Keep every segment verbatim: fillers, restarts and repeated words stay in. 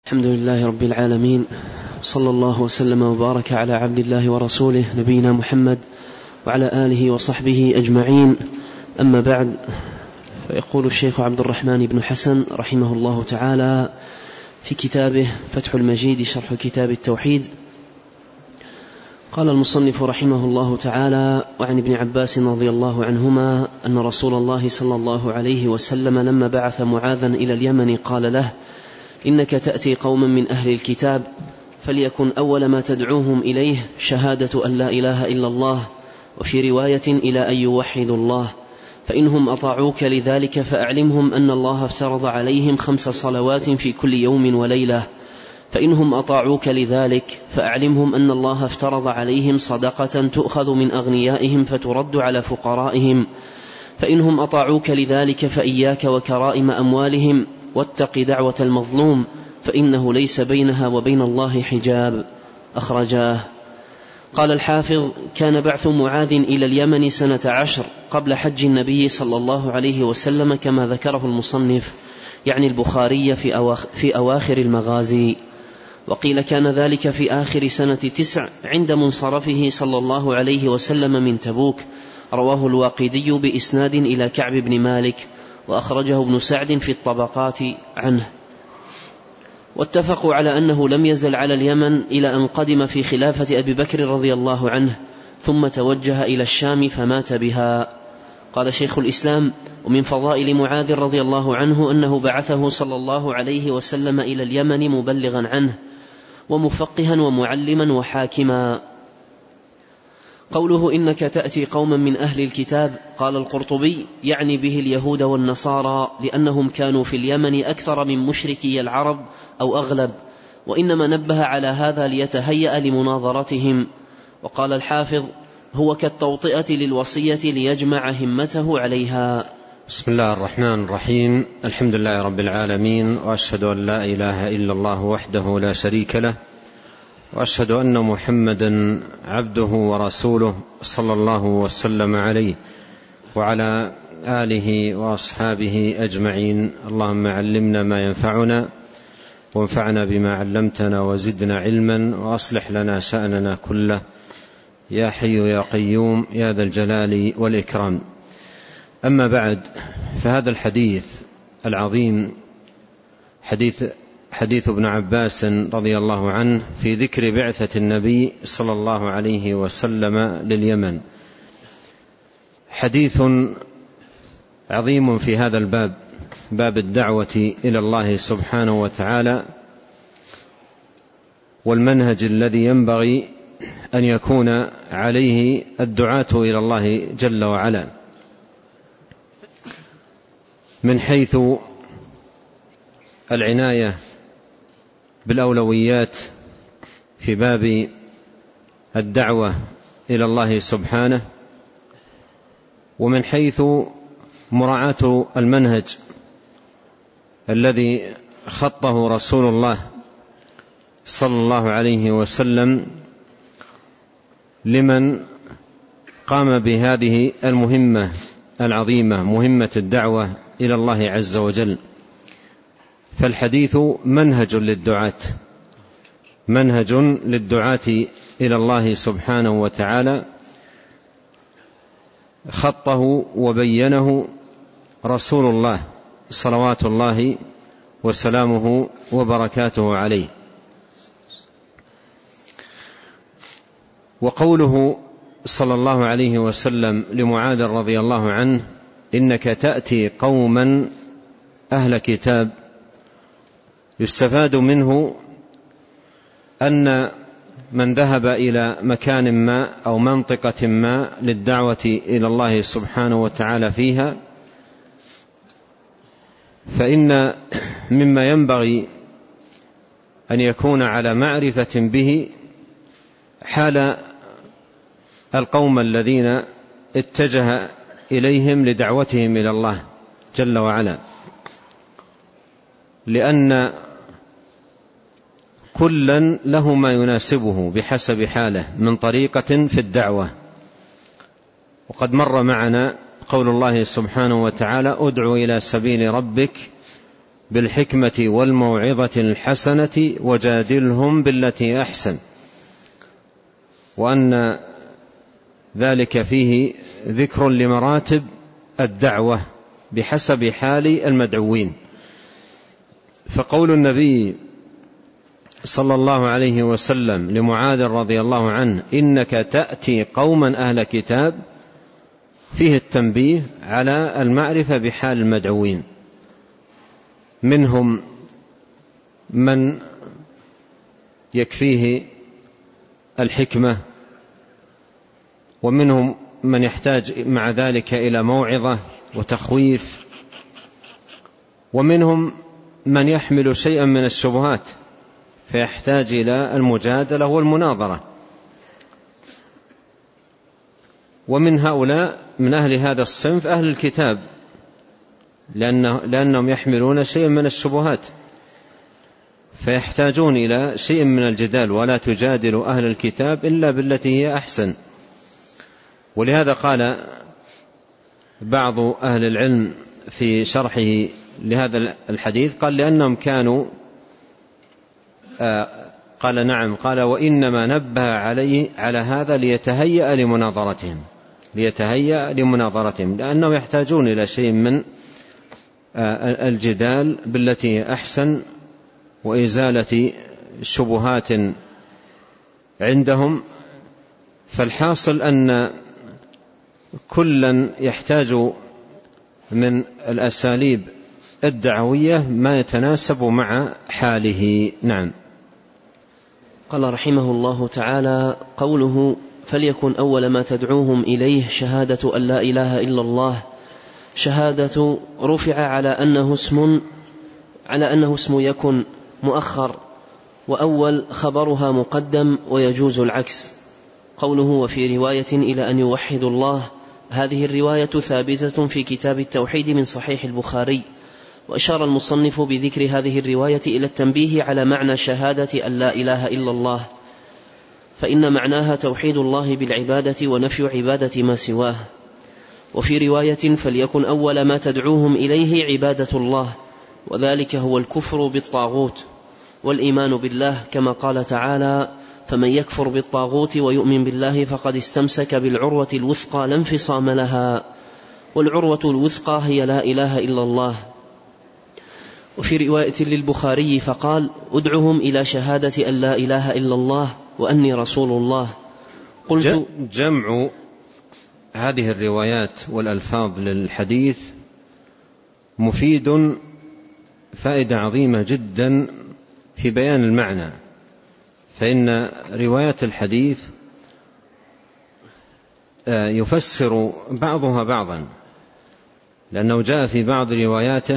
الحمد لله رب العالمين، صلى الله وسلم وبارك على عبد الله ورسوله نبينا محمد وعلى آله وصحبه أجمعين. أما بعد، فيقول الشيخ عبد الرحمن بن حسن رحمه الله تعالى في كتابه فتح المجيد شرح كتاب التوحيد، قال المصنف رحمه الله تعالى: وعن ابن عباس رضي الله عنهما أن رسول الله صلى الله عليه وسلم لما بعث معاذا إلى اليمن قال له: إنك تأتي قوما من أهل الكتاب، فليكن أول ما تدعوهم إليه شهادة أن لا إله إلا الله، وفي رواية إلى أن يوحدوا الله، فإنهم أطاعوك لذلك فأعلمهم أن الله افترض عليهم خمس صلوات في كل يوم وليلة، فإنهم أطاعوك لذلك فأعلمهم أن الله افترض عليهم صدقة تؤخذ من أغنيائهم فترد على فقرائهم، فإنهم أطاعوك لذلك فإياك وكرائم أموالهم، واتق دعوة المظلوم فإنه ليس بينها وبين الله حجاب. أخرجاه. قال الحافظ: كان بعث معاذ إلى اليمن سنة عشر قبل حج النبي صلى الله عليه وسلم كما ذكره المصنف، يعني البخاري في, أواخ في أواخر المغازي، وقيل كان ذلك في آخر سنة تسع عند منصرفه صلى الله عليه وسلم من تبوك. رواه الواقدي بإسناد إلى كعب بن مالك، وأخرجه ابن سعد في الطبقات عنه. واتفقوا على أنه لم يزل على اليمن إلى أن قدم في خلافة أبي بكر رضي الله عنه، ثم توجه إلى الشام فمات بها. قال شيخ الإسلام: ومن فضائل معاذ رضي الله عنه أنه بعثه صلى الله عليه وسلم إلى اليمن مبلغا عنه ومفقها ومعلما وحاكما. قوله إنك تأتي قوما من أهل الكتاب، قال القرطبي: يعني به اليهود والنصارى، لأنهم كانوا في اليمن أكثر من مشركي العرب أو أغلب، وإنما نبه على هذا ليتهيأ لمناظرتهم. وقال الحافظ: هو كالتوطئة للوصية ليجمع همته عليها. بسم الله الرحمن الرحيم. الحمد لله رب العالمين، وأشهد أن لا إله إلا الله وحده لا شريك له، وأشهد أن محمدا عبده ورسوله صلى الله وسلم عليه وعلى آله وأصحابه أجمعين. اللهم علمنا ما ينفعنا، وانفعنا بما علمتنا، وزدنا علما، وأصلح لنا شأننا كله، يا حي يا قيوم يا ذا الجلال والإكرام. أما بعد، فهذا الحديث العظيم حديث حديث ابن عباس رضي الله عنه في ذكر بعثة النبي صلى الله عليه وسلم لليمن، حديث عظيم في هذا الباب، باب الدعوة إلى الله سبحانه وتعالى، والمنهج الذي ينبغي أن يكون عليه الدعاة إلى الله جل وعلا، من حيث العناية بالأولويات في باب الدعوة إلى الله سبحانه، ومن حيث مراعاة المنهج الذي خطه رسول الله صلى الله عليه وسلم لمن قام بهذه المهمة العظيمة، مهمة الدعوة إلى الله عز وجل. فالحديث منهج للدعاة، منهج للدعاة إلى الله سبحانه وتعالى، خطه وبينه رسول الله صلوات الله وسلامه وبركاته عليه. وقوله صلى الله عليه وسلم لمعاذ رضي الله عنه: إنك تأتي قوما أهل كتاب، يستفاد منه أن من ذهب إلى مكان ما أو منطقة ما للدعوة إلى الله سبحانه وتعالى فيها، فإن مما ينبغي أن يكون على معرفة به حال القوم الذين اتجه إليهم لدعوتهم إلى الله جل وعلا، لأن كلا له ما يناسبه بحسب حاله من طريقة في الدعوة. وقد مر معنا قول الله سبحانه وتعالى: ادع إلى سبيل ربك بالحكمة والموعظة الحسنة وجادلهم بالتي أحسن، وأن ذلك فيه ذكر لمراتب الدعوة بحسب حال المدعوين. فقول النبي صلى الله عليه وسلم لمعاذ رضي الله عنه إنك تأتي قوما أهل كتاب فيه التنبيه على المعرفة بحال المدعوين، منهم من يكفيه الحكمة، ومنهم من يحتاج مع ذلك إلى موعظة وتخويف، ومنهم من يحمل شيئا من الشبهات فيحتاج إلى المجادلة والمناظرة. ومن هؤلاء من أهل هذا الصنف أهل الكتاب، لأنه لأنهم يحملون شيئا من الشبهات فيحتاجون إلى شيء من الجدال، ولا تجادل أهل الكتاب إلا بالتي هي أحسن. ولهذا قال بعض أهل العلم في شرحه لهذا الحديث، قال لأنهم كانوا آه قال نعم قال وإنما نبه عليه على هذا ليتهيأ لمناظرتهم ليتهيأ لمناظرتهم لأنهم يحتاجون إلى شيء من آه الجدال بالتي أحسن وإزالة شبهات عندهم. فالحاصل أن كلا يحتاج من الأساليب الدعوية ما يتناسب مع حاله. نعم. قال رحمه الله تعالى: قوله فليكن أول ما تدعوهم إليه شهادة أن لا إله إلا الله. شهادة رفع على أنه اسم على أنه اسم يكن مؤخر، وأول خبرها مقدم، ويجوز العكس. قوله وفي رواية إلى أن يوحدوا الله، هذه الرواية ثابتة في كتاب التوحيد من صحيح البخاري. وأشار المصنف بذكر هذه الرواية إلى التنبيه على معنى شهادة أن لا إله إلا الله، فإن معناها توحيد الله بالعبادة ونفي عبادة ما سواه. وفي رواية فليكن أول ما تدعوهم إليه عبادة الله، وذلك هو الكفر بالطاغوت والإيمان بالله، كما قال تعالى: فمن يكفر بالطاغوت ويؤمن بالله فقد استمسك بالعروة الوثقى لا انفصام لها، والعروة الوثقى هي لا إله إلا الله. وفي رواية للبخاري فقال: ادعهم إلى شهادة أن لا إله إلا الله وأني رسول الله. قلت جمع هذه الروايات والألفاظ للحديث مفيد فائدة عظيمة جدا في بيان المعنى، فإن روايات الحديث يفسر بعضها بعضا، لأنه جاء في بعض رواياته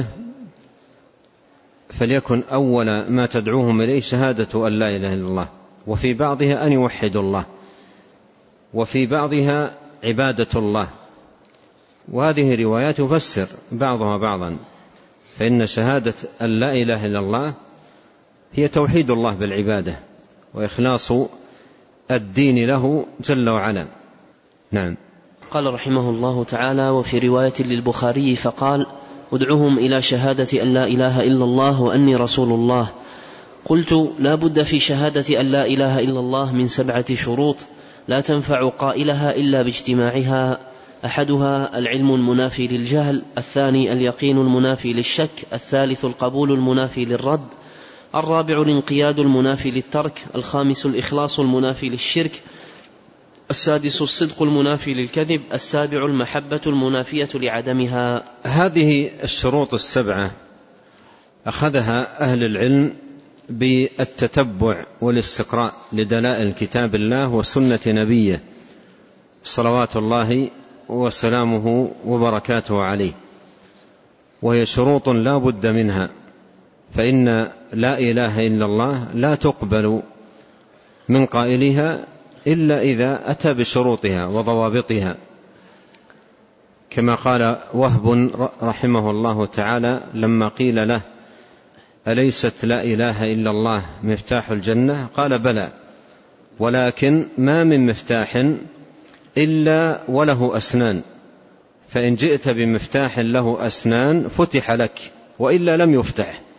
فليكن أول ما تدعوهم إليه شهادة أن لا إله إلا الله، وفي بعضها أن يوحدوا الله، وفي بعضها عبادة الله. وهذه روايات يفسر بعضها بعضا، فإن شهادة أن لا إله إلا الله هي توحيد الله بالعبادة وإخلاص الدين له جل وعلا. نعم. قال رحمه الله تعالى: وفي رواية للبخاري فقال: ادعوهم إلى شهادة أن لا إله إلا الله وأني رسول الله. قلت: لا بد في شهادة أن لا إله إلا الله من سبعة شروط لا تنفع قائلها إلا باجتماعها. أحدها العلم المنافي للجهل، الثاني اليقين المنافي للشك، الثالث القبول المنافي للرد، الرابع الانقياد المنافي للترك، الخامس الإخلاص المنافي للشرك، السادس الصدق المنافي للكذب، السابع المحبة المنافية لعدمها. هذه الشروط السبعة أخذها أهل العلم بالتتبع والاستقراء لدلائل كتاب الله وسنة نبيه صلوات الله وسلامه وبركاته عليه، وهي شروط لا بد منها، فإن لا إله إلا الله لا تقبل من قائلها إلا إذا أتى بشروطها وضوابطها، كما قال وهب رحمه الله تعالى لما قيل له: أليست لا إله إلا الله مفتاح الجنة؟ قال: بلى، ولكن ما من مفتاح إلا وله أسنان، فإن جئت بمفتاح له أسنان فتح لك، وإلا لم يفتح.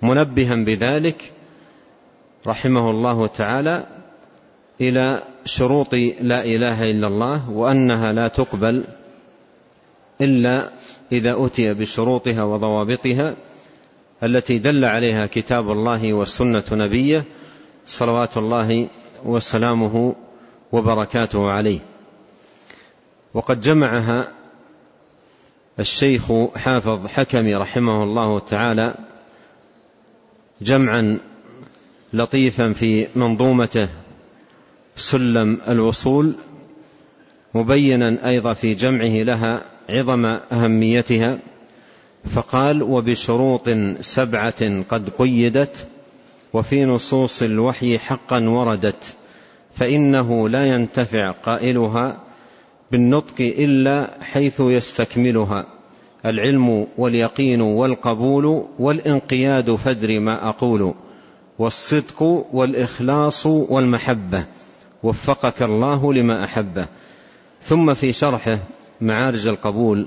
منبها بذلك رحمه الله تعالى إلى شروط لا إله إلا الله، وأنها لا تقبل إلا إذا أتي بشروطها وضوابطها التي دل عليها كتاب الله وسنة نبيه صلوات الله وسلامه وبركاته عليه. وقد جمعها الشيخ حافظ حكمي رحمه الله تعالى جمعا لطيفا في منظومته سلم الوصول، مبينا أيضا في جمعه لها عظم أهميتها، فقال: وبشروط سبعة قد قيدت وفي نصوص الوحي حقا وردت، فإنه لا ينتفع قائلها بالنطق إلا حيث يستكملها: العلم واليقين والقبول والانقياد فادر ما أقول، والصدق والإخلاص والمحبة، وفقك الله لما أحبه. ثم في شرحه معارج القبول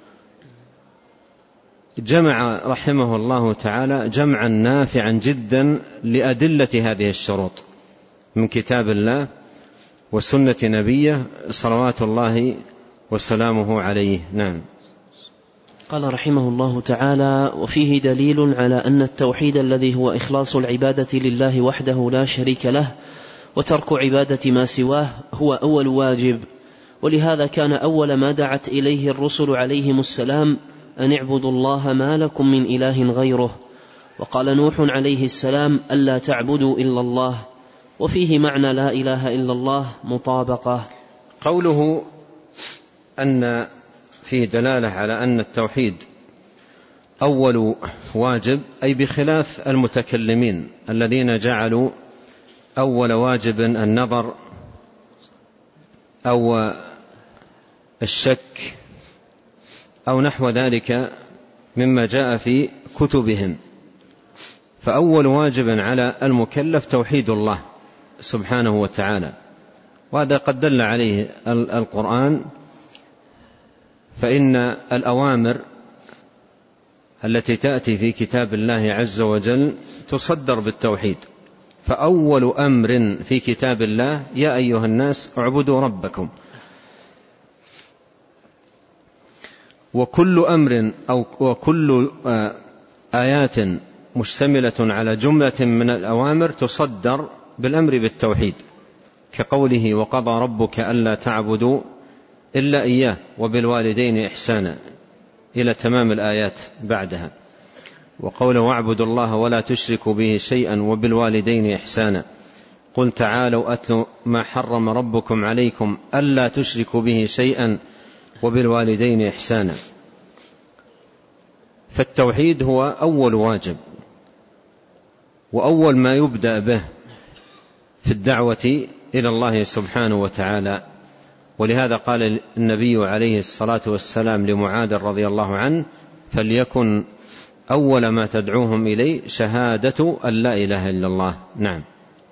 جمع رحمه الله تعالى جمعا نافعا جدا لأدلة هذه الشروط من كتاب الله وسنة نبيه صلوات الله وسلامه عليه. نعم. قال رحمه الله تعالى: وفيه دليل على أن التوحيد الذي هو إخلاص العبادة لله وحده لا شريك له وترك عبادة ما سواه هو أول واجب، ولهذا كان أول ما دعت إليه الرسل عليهم السلام أن اعبدوا الله ما لكم من إله غيره. وقال نوح عليه السلام: ألا تعبدوا إلا الله. وفيه معنى لا إله إلا الله مطابقة. قوله أن فيه دلالة على أن التوحيد أول واجب، أي بخلاف المتكلمين الذين جعلوا أول واجب النظر أو الشك أو نحو ذلك مما جاء في كتبهم. فأول واجب على المكلف توحيد الله سبحانه وتعالى، وهذا قد دل عليه القرآن، فإن الأوامر التي تأتي في كتاب الله عز وجل تصدر بالتوحيد. فأول أمر في كتاب الله: يا أيها الناس اعبدوا ربكم. وكل أمر أو وكل آيات مشتملة على جملة من الأوامر تصدر بالأمر بالتوحيد، كقوله: وقضى ربك ألا تعبدوا إلا إياه وبالوالدين إحسانا إلى تمام الآيات بعدها، وقوله: واعبدوا الله ولا تشركوا به شيئا وبالوالدين إحسانا. قل تعالوا أتلوا ما حرم ربكم عليكم ألا تشركوا به شيئا وبالوالدين إحسانا. فالتوحيد هو أول واجب وأول ما يبدأ به في الدعوة إلى الله سبحانه وتعالى. ولهذا قال النبي عليه الصلاة والسلام لمعاذ رضي الله عنه: فليكن أول ما تدعوهم إليه شهادة أن لا إله إلا الله. نعم.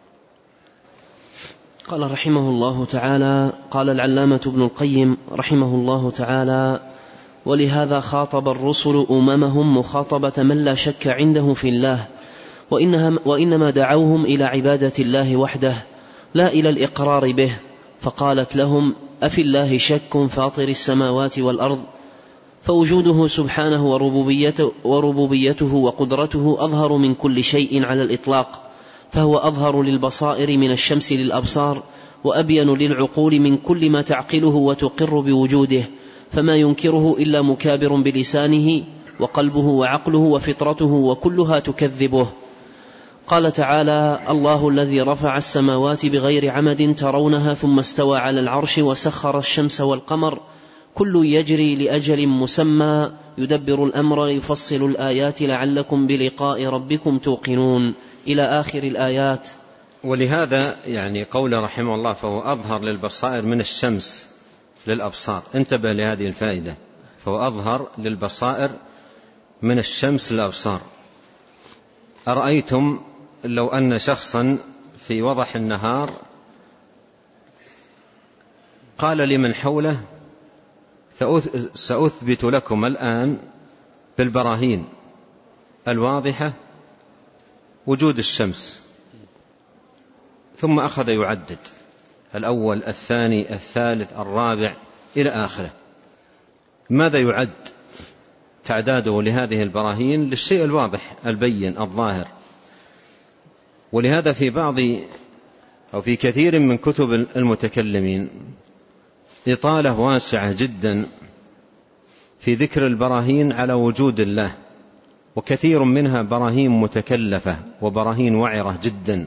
قال رحمه الله تعالى: قال العلامة ابن القيم رحمه الله تعالى: ولهذا خاطب الرسل أممهم مخاطبة من لا شك عنده في الله، وإنما دعوهم إلى عبادة الله وحده لا إلى الإقرار به، فقالت لهم: أفي الله شك فاطر السماوات والأرض؟ فوجوده سبحانه وربوبيته, وربوبيته وقدرته أظهر من كل شيء على الإطلاق، فهو أظهر للبصائر من الشمس للأبصار، وأبين للعقول من كل ما تعقله وتقر بوجوده، فما ينكره إلا مكابر بلسانه، وقلبه وعقله وفطرته وكلها تكذبه. قال تعالى: الله الذي رفع السماوات بغير عمد ترونها ثم استوى على العرش وسخر الشمس والقمر كل يجري لأجل مسمى يدبر الأمر يفصل الآيات لعلكم بلقاء ربكم توقنون، إلى آخر الآيات. ولهذا يعني قول رحمه الله: فهو أظهر للبصائر من الشمس للأبصار. انتبه لهذه الفائدة: فهو أظهر للبصائر من الشمس للأبصار. أرأيتم لو أن شخصا في وضح النهار قال لمن حوله: سأثبت لكم الآن بالبراهين الواضحة وجود الشمس، ثم أخذ يعدد الأول الثاني الثالث الرابع إلى آخره. ماذا يعد تعداده لهذه البراهين؟ للشيء الواضح البين الظاهر. ولهذا في بعض أو في كثير من كتب المتكلمين إطالة واسعة جدا في ذكر البراهين على وجود الله، وكثير منها براهين متكلفة وبراهين وعرة جدا،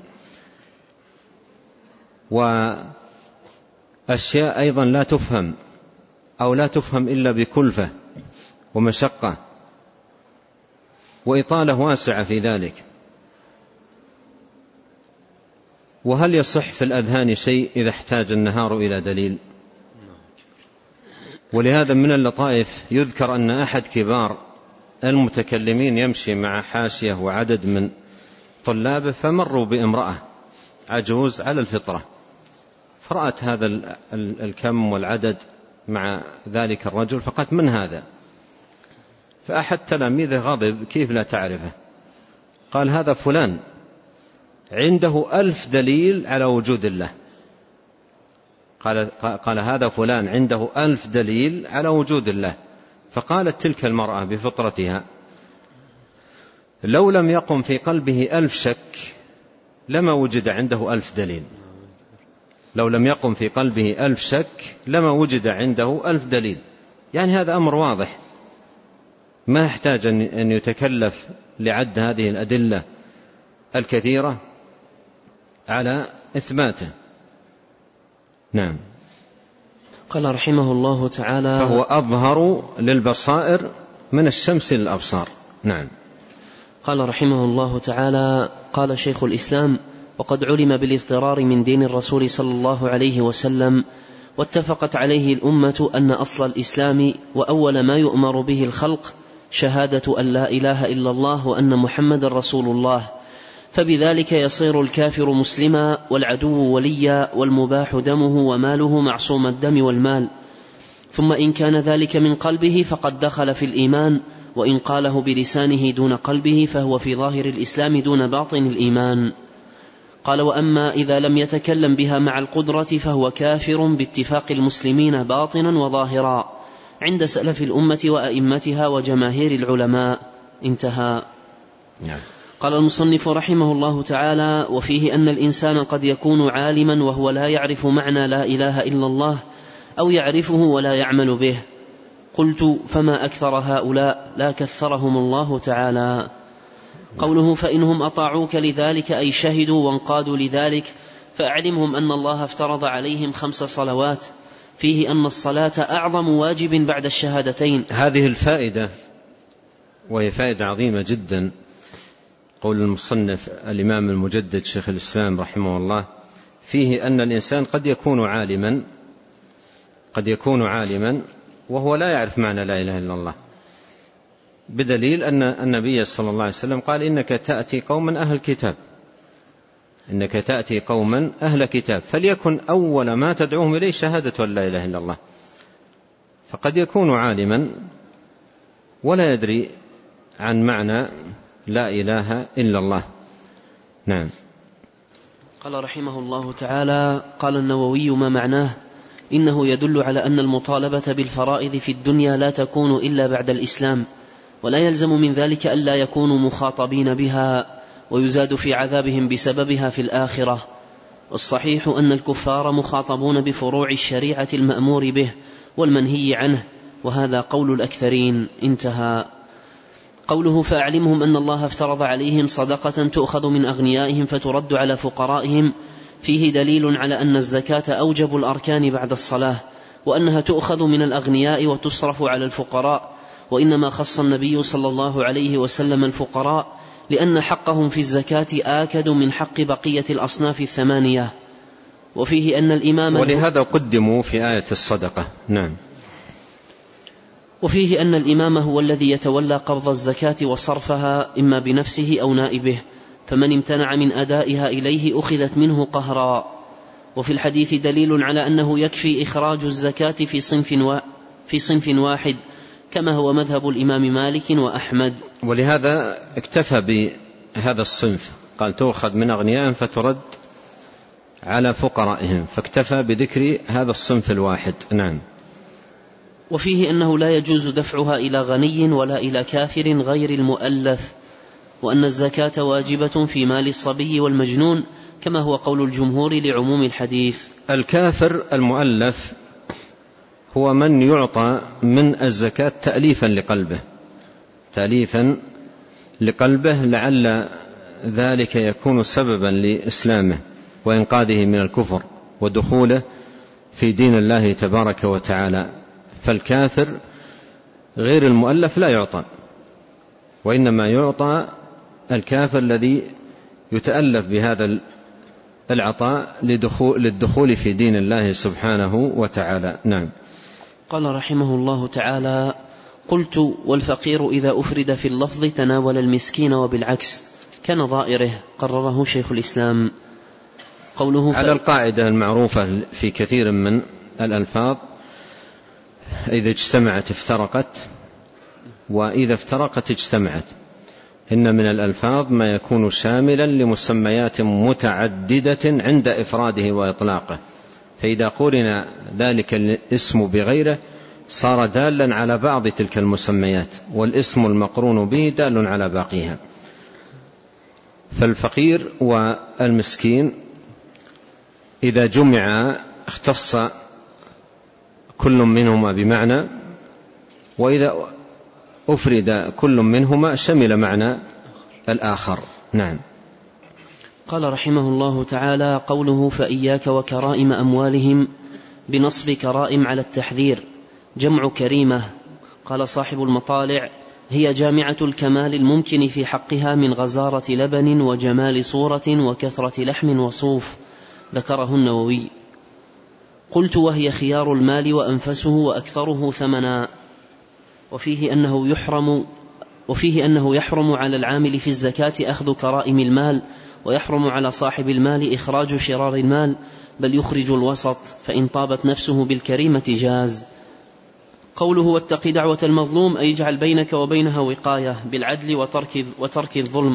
وأشياء أيضا لا تفهم أو لا تفهم إلا بكلفة ومشقة، وإطالة واسعة في ذلك. وهل يصح في الأذهان شيء إذا احتاج النهار إلى دليل؟ ولهذا من اللطائف يذكر أن أحد كبار المتكلمين يمشي مع حاشية وعدد من طلابه، فمروا بامرأة عجوز على الفطرة، فرأت هذا الكم والعدد مع ذلك الرجل، فقالت: من هذا؟ فأحد تلاميذه غضب: كيف لا تعرفه؟ قال: هذا فلان عنده ألف دليل على وجود الله. قال, قال هذا فلان عنده ألف دليل على وجود الله. فقالت تلك المرأة بفطرتها: لو لم يقم في قلبه ألف شك لما وجد عنده ألف دليل. لو لم يقم في قلبه ألف شك لما وجد عنده ألف دليل. يعني هذا أمر واضح، ما يحتاج أن يتكلف لعد هذه الأدلة الكثيرة على إثباته. نعم. قال رحمه الله تعالى: فهو أظهر للبصائر من الشمس للأبصار. نعم. قال رحمه الله تعالى: قال شيخ الإسلام: وقد علم بالاضطرار من دين الرسول صلى الله عليه وسلم، واتفقت عليه الأمة أن أصل الإسلام وأول ما يؤمر به الخلق شهادة أن لا إله إلا الله وأن محمد رسول الله، فبذلك يصير الكافر مسلما والعدو وليا والمباح دمه وماله معصوم الدم والمال. ثم إن كان ذلك من قلبه فقد دخل في الإيمان، وإن قاله بلسانه دون قلبه فهو في ظاهر الإسلام دون باطن الإيمان. قال: وأما إذا لم يتكلم بها مع القدرة فهو كافر باتفاق المسلمين باطنا وظاهرا عند سلف الأمة وأئمتها وجماهير العلماء. انتهى. نعم. قال المصنف رحمه الله تعالى: وفيه أن الإنسان قد يكون عالما وهو لا يعرف معنى لا إله إلا الله، أو يعرفه ولا يعمل به. قلت: فما أكثر هؤلاء؟ لا كثرهم الله تعالى. قوله: فإنهم أطاعوك لذلك أي شهدوا وانقادوا لذلك، فأعلمهم أن الله افترض عليهم خمس صلوات، فيه أن الصلاة أعظم واجب بعد الشهادتين. هذه الفائدة وهي فائدة عظيمة جدا، قول المصنف الإمام المجدد شيخ الإسلام رحمه الله: فيه أن الإنسان قد يكون عالما قد يكون عالما وهو لا يعرف معنى لا إله إلا الله، بدليل أن النبي صلى الله عليه وسلم قال: إنك تأتي قوما أهل كتاب إنك تأتي قوما أهل كتاب فليكن أول ما تدعوهم إليه شهادة أن لا إله إلا الله. فقد يكون عالما ولا يدري عن معنى لا إله إلا الله. نعم. قال رحمه الله تعالى: قال النووي: ما معناه؟ إنه يدل على أن المطالبة بالفرائض في الدنيا لا تكون إلا بعد الإسلام، ولا يلزم من ذلك ألا يكونوا مخاطبين بها، ويزاد في عذابهم بسببها في الآخرة. والصحيح أن الكفار مخاطبون بفروع الشريعة المأمور به والمنهي عنه، وهذا قول الأكثرين. انتهى. قوله: فأعلمهم أن الله افترض عليهم صدقة تؤخذ من أغنيائهم فترد على فقرائهم، فيه دليل على أن الزكاة أوجب الأركان بعد الصلاة، وأنها تؤخذ من الأغنياء وتصرف على الفقراء، وإنما خص النبي صلى الله عليه وسلم الفقراء لأن حقهم في الزكاة آكد من حق بقية الأصناف الثمانية. وفيه أن الإمام ولهذا قدموا في آية الصدقة. نعم. وفيه أن الإمام هو الذي يتولى قبض الزكاة وصرفها إما بنفسه أو نائبه، فمن امتنع من أدائها إليه أخذت منه قهرا. وفي الحديث دليل على أنه يكفي إخراج الزكاة في صنف, و... في صنف واحد، كما هو مذهب الإمام مالك وأحمد. ولهذا اكتفى بهذا الصنف قال تؤخذ من أغنيائهم فترد على فقرائهم، فاكتفى بذكر هذا الصنف الواحد. نعم. وفيه أنه لا يجوز دفعها إلى غني ولا إلى كافر غير المؤلف، وأن الزكاة واجبة في مال الصبي والمجنون كما هو قول الجمهور لعموم الحديث. الكافر المؤلف هو من يعطى من الزكاة تأليفا لقلبه، تأليفا لقلبه لعل ذلك يكون سببا لإسلامه وإنقاذه من الكفر ودخوله في دين الله تبارك وتعالى. فالكافر غير المؤلف لا يعطى، وإنما يعطى الكافر الذي يتألف بهذا العطاء للدخول في دين الله سبحانه وتعالى. نعم. قال رحمه الله تعالى: قلت: والفقير إذا أفرد في اللفظ تناول المسكين وبالعكس كان ضائره، قرره شيخ الإسلام. قوله على القاعدة المعروفة في كثير من الألفاظ: إذا اجتمعت افترقت، وإذا افترقت اجتمعت. إن من الألفاظ ما يكون شاملا لمسميات متعددة عند إفراده وإطلاقه، فإذا قرن ذلك الاسم بغيره صار دالا على بعض تلك المسميات، والاسم المقرون به دال على باقيها. فالفقير والمسكين إذا جمع اختص كل منهما بمعنى، وإذا أفرد كل منهما شمل معنى الآخر. نعم. قال رحمه الله تعالى: قوله فإياك وكرائم أموالهم بنصب كرائم على التحذير، جمع كريمة. قال صاحب المطالع: هي جامعة الكمال الممكن في حقها من غزارة لبن وجمال صورة وكثرة لحم وصوف، ذكره النووي. قلت: وهي خيار المال وأنفسه وأكثره ثمنا. وفيه أنه يحرم وفيه أنه يحرم على العامل في الزكاة أخذ كرائم المال، ويحرم على صاحب المال إخراج شرار المال، بل يخرج الوسط، فإن طابت نفسه بالكريمة جاز. قوله: واتق دعوة المظلوم، أي اجعل بينك وبينها وقاية بالعدل وترك, وترك الظلم.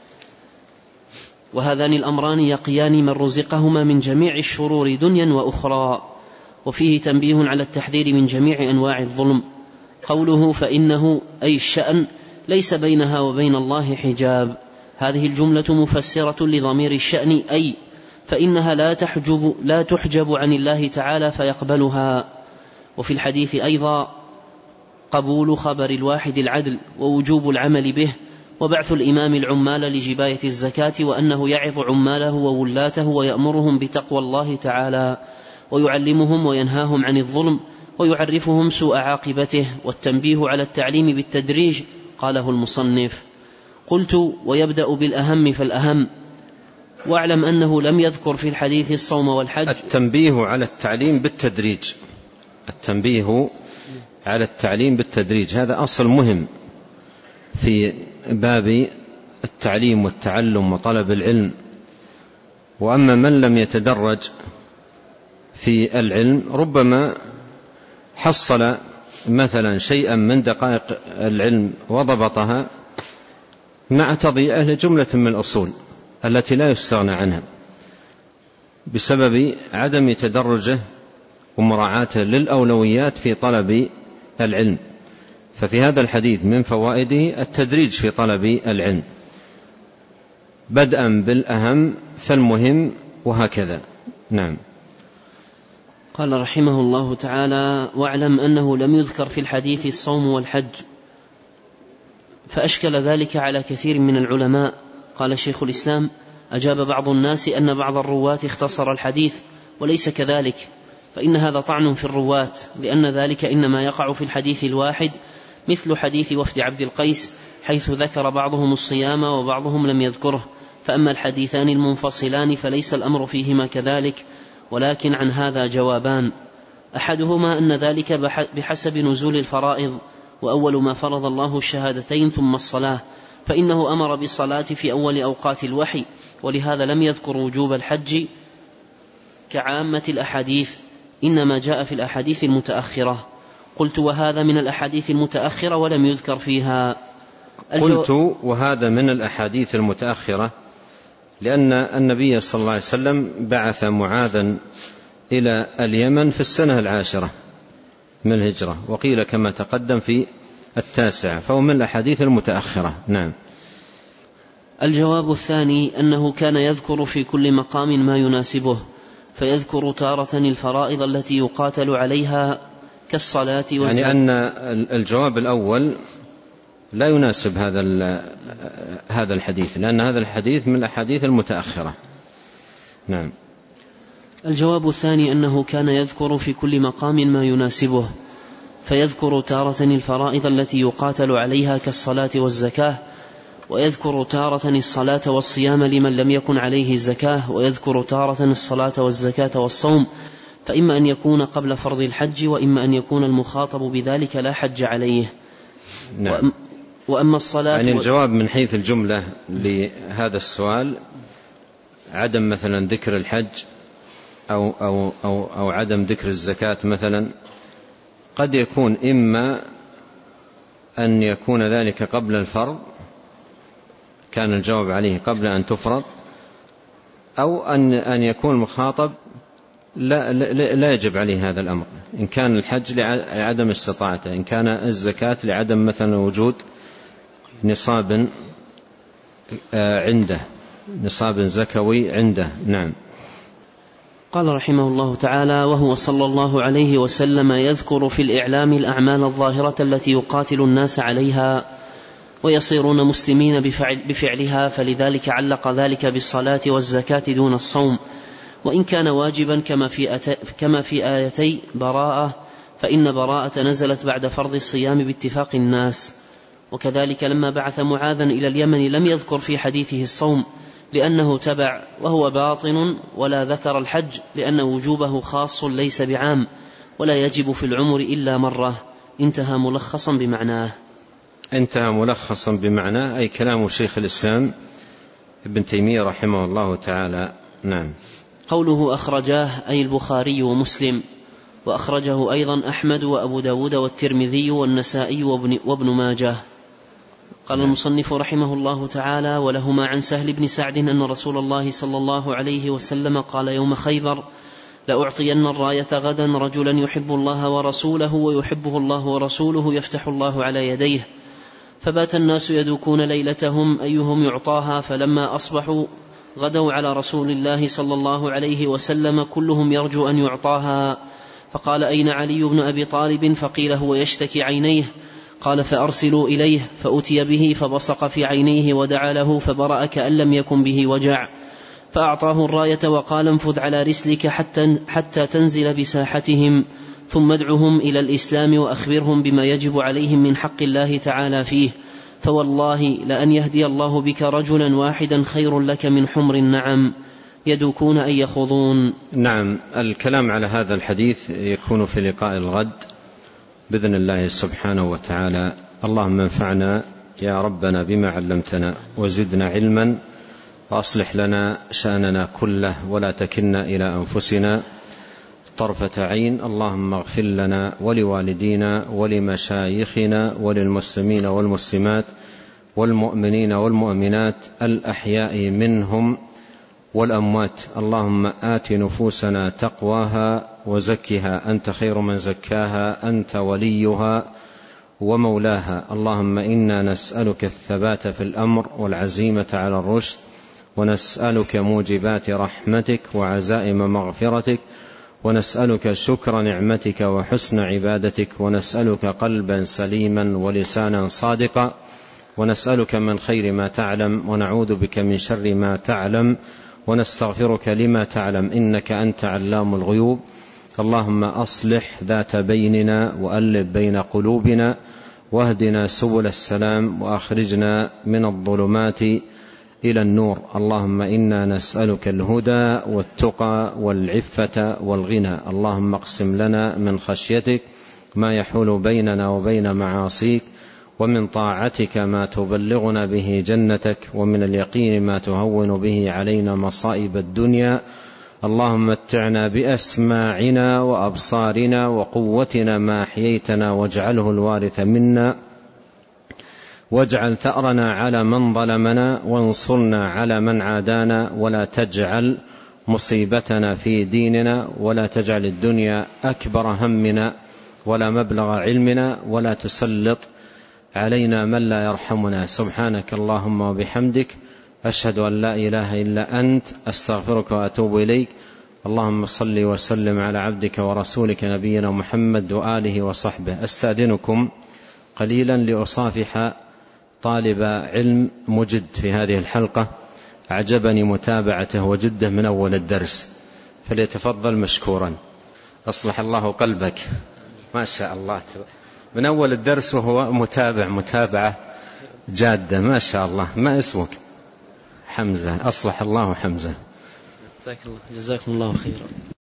وهذان الأمران يقيان من رزقهما من جميع الشرور دنيا وأخرى. وفيه تنبيه على التحذير من جميع أنواع الظلم. قوله فإنه أي الشأن ليس بينها وبين الله حجاب، هذه الجملة مفسرة لضمير الشأن، أي فإنها لا تحجب, لا تحجب عن الله تعالى فيقبلها. وفي الحديث أيضا قبول خبر الواحد العدل ووجوب العمل به، وبعث الإمام العمال لجباية الزكاة، وأنه يعظ عماله وولاته ويأمرهم بتقوى الله تعالى، ويعلمهم وينهاهم عن الظلم، ويعرفهم سوء عاقبته، والتنبيه على التعليم بالتدريج. قاله المصنف. قلت: ويبدأ بالأهم فالأهم. واعلم أنه لم يذكر في الحديث الصوم والحج. التنبيه على التعليم بالتدريج، التنبيه على التعليم بالتدريج هذا أصل مهم في باب التعليم والتعلم وطلب العلم. وأما من لم يتدرج في العلم ربما حصل مثلا شيئا من دقائق العلم وضبطها مع تضييعه لجملة من الأصول التي لا يستغنى عنها بسبب عدم تدرجه ومراعاته للأولويات في طلب العلم. ففي هذا الحديث من فوائده التدريج في طلب العلم، بدءا بالأهم فالمهم، وهكذا. نعم. قال رحمه الله تعالى: واعلم أنه لم يذكر في الحديث الصوم والحج، فأشكل ذلك على كثير من العلماء. قال شيخ الإسلام: أجاب بعض الناس أن بعض الرواة اختصر الحديث، وليس كذلك، فإن هذا طعن في الرواة، لأن ذلك إنما يقع في الحديث الواحد، مثل حديث وفد عبد القيس، حيث ذكر بعضهم الصيام وبعضهم لم يذكره. فأما الحديثان المنفصلان فليس الأمر فيهما كذلك، ولكن عن هذا جوابان: أحدهما أن ذلك بحسب نزول الفرائض، وأول ما فرض الله الشهادتين ثم الصلاة، فإنه أمر بالصلاة في أول أوقات الوحي، ولهذا لم يذكر وجوب الحج كعامة الأحاديث، إنما جاء في الأحاديث المتأخرة. قلت: وهذا من الأحاديث المتأخرة ولم يذكر فيها. قلت: وهذا من الأحاديث المتأخرة لأن النبي صلى الله عليه وسلم بعث معاذا إلى اليمن في السنة العاشرة من الهجرة، وقيل كما تقدم في التاسعة، فهو من الأحاديث المتأخرة. نعم. الجواب الثاني أنه كان يذكر في كل مقام ما يناسبه، فيذكر تارة الفرائض التي يقاتل عليها كالصلاة والزكاة. يعني أن الجواب الأول لا يناسب هذا هذا الحديث، لأن هذا الحديث من الأحاديث المتأخرة. نعم. الجواب الثاني أنه كان يذكر في كل مقام ما يناسبه، فيذكر تارة الفرائض التي يقاتل عليها كالصلاة والزكاة، ويذكر تارة الصلاة والصيام لمن لم يكن عليه الزكاة، ويذكر تارة الصلاة والزكاة والصوم، فإما أن يكون قبل فرض الحج، وإما أن يكون المخاطب بذلك لا حج عليه. نعم. وأما الصلاة يعني الجواب من حيث الجملة لهذا السؤال عدم مثلا ذكر الحج أو, أو, أو, أو عدم ذكر الزكاة مثلا، قد يكون إما أن يكون ذلك قبل الفرض، كان الجواب عليه قبل أن تفرض، أو أن أن يكون مخاطب لا, لا, لا يجب عليه هذا الأمر، إن كان الحج لعدم استطاعته، إن كان الزكاة لعدم مثلا وجود نصاب عنده، نصاب زكوي عنده. نعم. قال رحمه الله تعالى: وهو صلى الله عليه وسلم يذكر في الإعلام الأعمال الظاهرة التي يقاتل الناس عليها ويصيرون مسلمين بفعل بفعلها، فلذلك علق ذلك بالصلاة والزكاة دون الصوم، وإن كان واجبا كما في, أت... كما في آيتي براءة، فإن براءة نزلت بعد فرض الصيام باتفاق الناس. وكذلك لما بعث معاذا إلى اليمن لم يذكر في حديثه الصوم لأنه تبع وهو باطن، ولا ذكر الحج لأن وجوبه خاص ليس بعام، ولا يجب في العمر إلا مرة. انتهى ملخصا بمعناه. انتهى ملخصا بمعناه أي كلام شيخ الإسلام ابن تيمية رحمه الله تعالى. نعم. قوله أخرجاه أي البخاري ومسلم، وأخرجه أيضا أحمد وأبو داود والترمذي والنسائي وابن, وابن ماجه. قال المصنف رحمه الله تعالى: ولهما عن سهل بن سعد أن رسول الله صلى الله عليه وسلم قال يوم خيبر: لأعطين الراية غدا رجلا يحب الله ورسوله ويحبه الله ورسوله يفتح الله على يديه. فبات الناس يدوكون ليلتهم أيهم يعطاها، فلما أصبحوا غدوا على رسول الله صلى الله عليه وسلم كلهم يرجو أن يعطاها، فقال: أين علي بن أبي طالب؟ فقيل: هو يشتكي عينيه. قال: فأرسلوا إليه، فأتي به فبصق في عينيه ودعا له فبرأ كأن لم يكن به وجع، فأعطاه الراية وقال: انفذ على رسلك حتى, حتى تنزل بساحتهم، ثم ادعهم إلى الإسلام وأخبرهم بما يجب عليهم من حق الله تعالى فيه، فوالله لأن يهدي الله بك رجلا واحدا خير لك من حمر النعم يدوكون أن يخوضون. نعم. الكلام على هذا الحديث يكون في لقاء الغد بإذن الله سبحانه وتعالى. اللهم انفعنا يا ربنا بما علمتنا، وزدنا علما، وأصلح لنا شأننا كله، ولا تكلنا إلى أنفسنا طرفة عين. اللهم اغفر لنا ولوالدينا ولمشايخنا وللمسلمين والمسلمات والمؤمنين والمؤمنات الأحياء منهم والأموات. اللهم آت نفوسنا تقواها وزكها أنت خير من زكاها، أنت وليها ومولاها. اللهم إنا نسألك الثبات في الأمر والعزيمة على الرشد، ونسألك موجبات رحمتك وعزائم مغفرتك، ونسألك شكر نعمتك وحسن عبادتك، ونسألك قلبا سليما ولسانا صادقا، ونسألك من خير ما تعلم، ونعوذ بك من شر ما تعلم، ونستغفرك لما تعلم، إنك أنت علام الغيوب. اللهم أصلح ذات بيننا وألف بين قلوبنا، واهدنا سبل السلام، وأخرجنا من الظلمات إلى النور. اللهم إنا نسألك الهدى والتقى والعفة والغنى. اللهم اقسم لنا من خشيتك ما يحول بيننا وبين معاصيك، ومن طاعتك ما تبلغنا به جنتك، ومن اليقين ما تهون به علينا مصائب الدنيا. اللهم متعنا بأسماعنا وأبصارنا وقوتنا ما أحييتنا، واجعله الوارث منا، واجعل ثأرنا على من ظلمنا وانصرنا على من عادانا ولا تجعل مصيبتنا في ديننا ولا تجعل الدنيا أكبر همنا ولا مبلغ علمنا ولا تسلط علينا من لا يرحمنا. سبحانك اللهم وبحمدك أشهد أن لا إله إلا أنت أستغفرك وأتوب إليك. اللهم صل وسلم على عبدك ورسولك نبينا محمد وآله وصحبه. أستأذنكم قليلا لأصافح طالب علم مجد في هذه الحلقة، أعجبني متابعته وجده من أول الدرس، فليتفضل مشكورا. أصلح الله قلبك، ما شاء الله، من أول الدرس وهو متابع متابعة جادة، ما شاء الله. ما اسمك؟ حمزة. أصلح الله حمزة. جزاكم الله خيرا.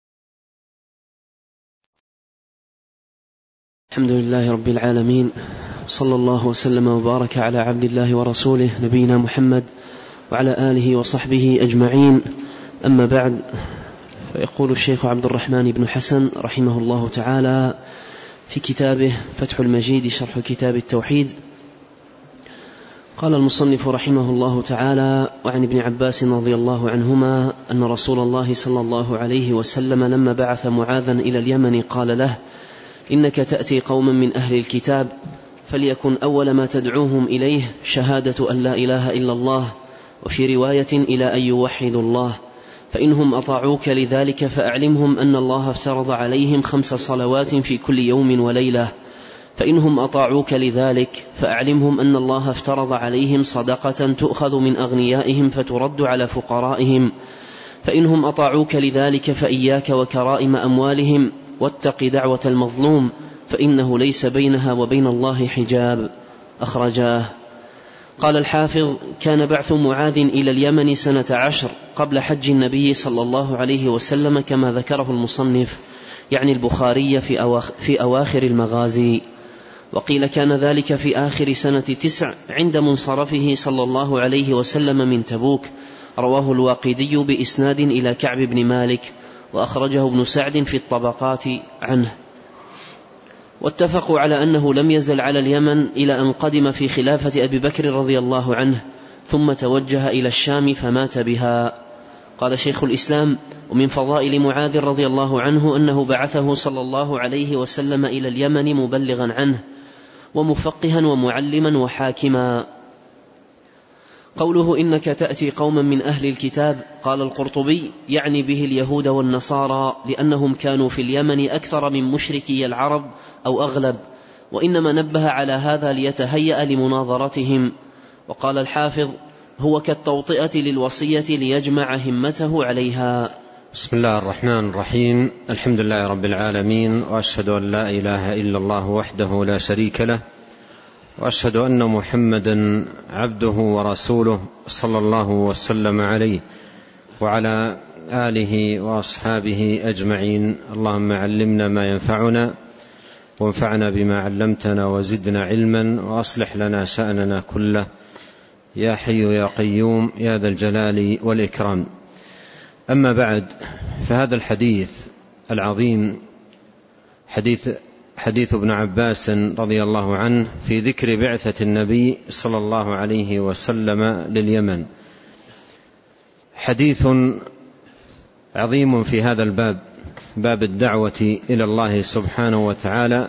الحمد لله رب العالمين، صلى الله وسلم وبارك على عبد الله ورسوله نبينا محمد وعلى آله وصحبه أجمعين. أما بعد، فيقول الشيخ عبد الرحمن بن حسن رحمه الله تعالى في كتابه فتح المجيد شرح كتاب التوحيد: قال المصنف رحمه الله تعالى: وعن ابن عباس رضي الله عنهما أن رسول الله صلى الله عليه وسلم لما بعث معاذا إلى اليمن قال له: إنك تأتي قوما من أهل الكتاب، فليكن أول ما تدعوهم إليه شهادة أن لا إله إلا الله، وفي رواية إلى أن يوحدوا الله، فإنهم أطاعوك لذلك فأعلمهم أن الله افترض عليهم خمس صلوات في كل يوم وليلة، فإنهم أطاعوك لذلك فأعلمهم أن الله افترض عليهم صدقة تؤخذ من أغنيائهم فترد على فقرائهم، فإنهم أطاعوك لذلك فإياك وكرائم أموالهم، واتق دعوة المظلوم فإنه ليس بينها وبين الله حجاب. أخرجاه. قال الحافظ: كان بعث معاذ إلى اليمن سنة عشر قبل حج النبي صلى الله عليه وسلم كما ذكره المصنف، يعني البخاري في أواخر المغازي. وقيل كان ذلك في آخر سنة تسع عند منصرفه صلى الله عليه وسلم من تبوك. رواه الواقدي بإسناد إلى كعب بن مالك، وأخرجه ابن سعد في الطبقات عنه. واتفقوا على أنه لم يزل على اليمن إلى أن قدم في خلافة أبي بكر رضي الله عنه، ثم توجه إلى الشام فمات بها. قال شيخ الإسلام: ومن فضائل معاذ رضي الله عنه أنه بعثه صلى الله عليه وسلم إلى اليمن مبلغا عنه ومفقها ومعلما وحاكما. قوله إنك تأتي قوما من أهل الكتاب، قال القرطبي: يعني به اليهود والنصارى، لأنهم كانوا في اليمن أكثر من مشركي العرب أو أغلب، وإنما نبه على هذا ليتهيأ لمناظرتهم. وقال الحافظ: هو كالتوطئة للوصية ليجمع همته عليها. بسم الله الرحمن الرحيم. الحمد لله رب العالمين، وأشهد أن لا إله إلا الله وحده لا شريك له، وأشهد أن محمدا عبده ورسوله صلى الله وسلم عليه وعلى آله وأصحابه أجمعين. اللهم علمنا ما ينفعنا وانفعنا بما علمتنا وزدنا علما، وأصلح لنا شأننا كله يا حي يا قيوم يا ذا الجلال والإكرام. أما بعد، فهذا الحديث العظيم حديث حديث ابن عباس رضي الله عنه في ذكر بعثة النبي صلى الله عليه وسلم لليمن، حديث عظيم في هذا الباب، باب الدعوة إلى الله سبحانه وتعالى،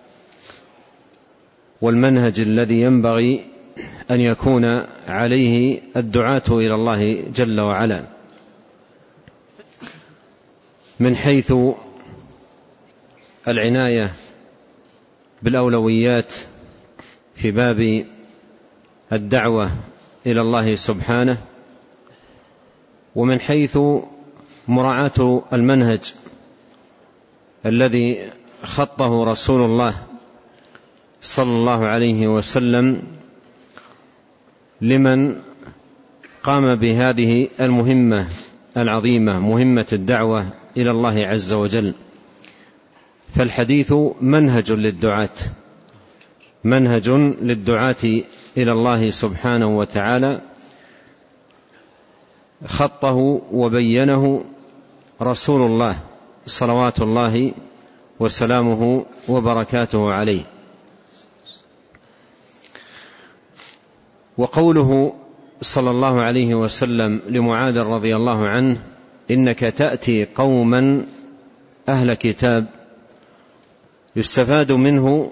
والمنهج الذي ينبغي أن يكون عليه الدعاة إلى الله جل وعلا، من حيث العناية بالأولويات في باب الدعوة إلى الله سبحانه، ومن حيث مراعاة المنهج الذي خطه رسول الله صلى الله عليه وسلم لمن قام بهذه المهمة العظيمة، مهمة الدعوة إلى الله عز وجل. فالحديث منهج للدعاة، منهج للدعاة إلى الله سبحانه وتعالى، خطه وبينه رسول الله صلوات الله وسلامه وبركاته عليه. وقوله صلى الله عليه وسلم لمعاذ رضي الله عنه: إنك تأتي قوما أهل كتاب، يستفاد منه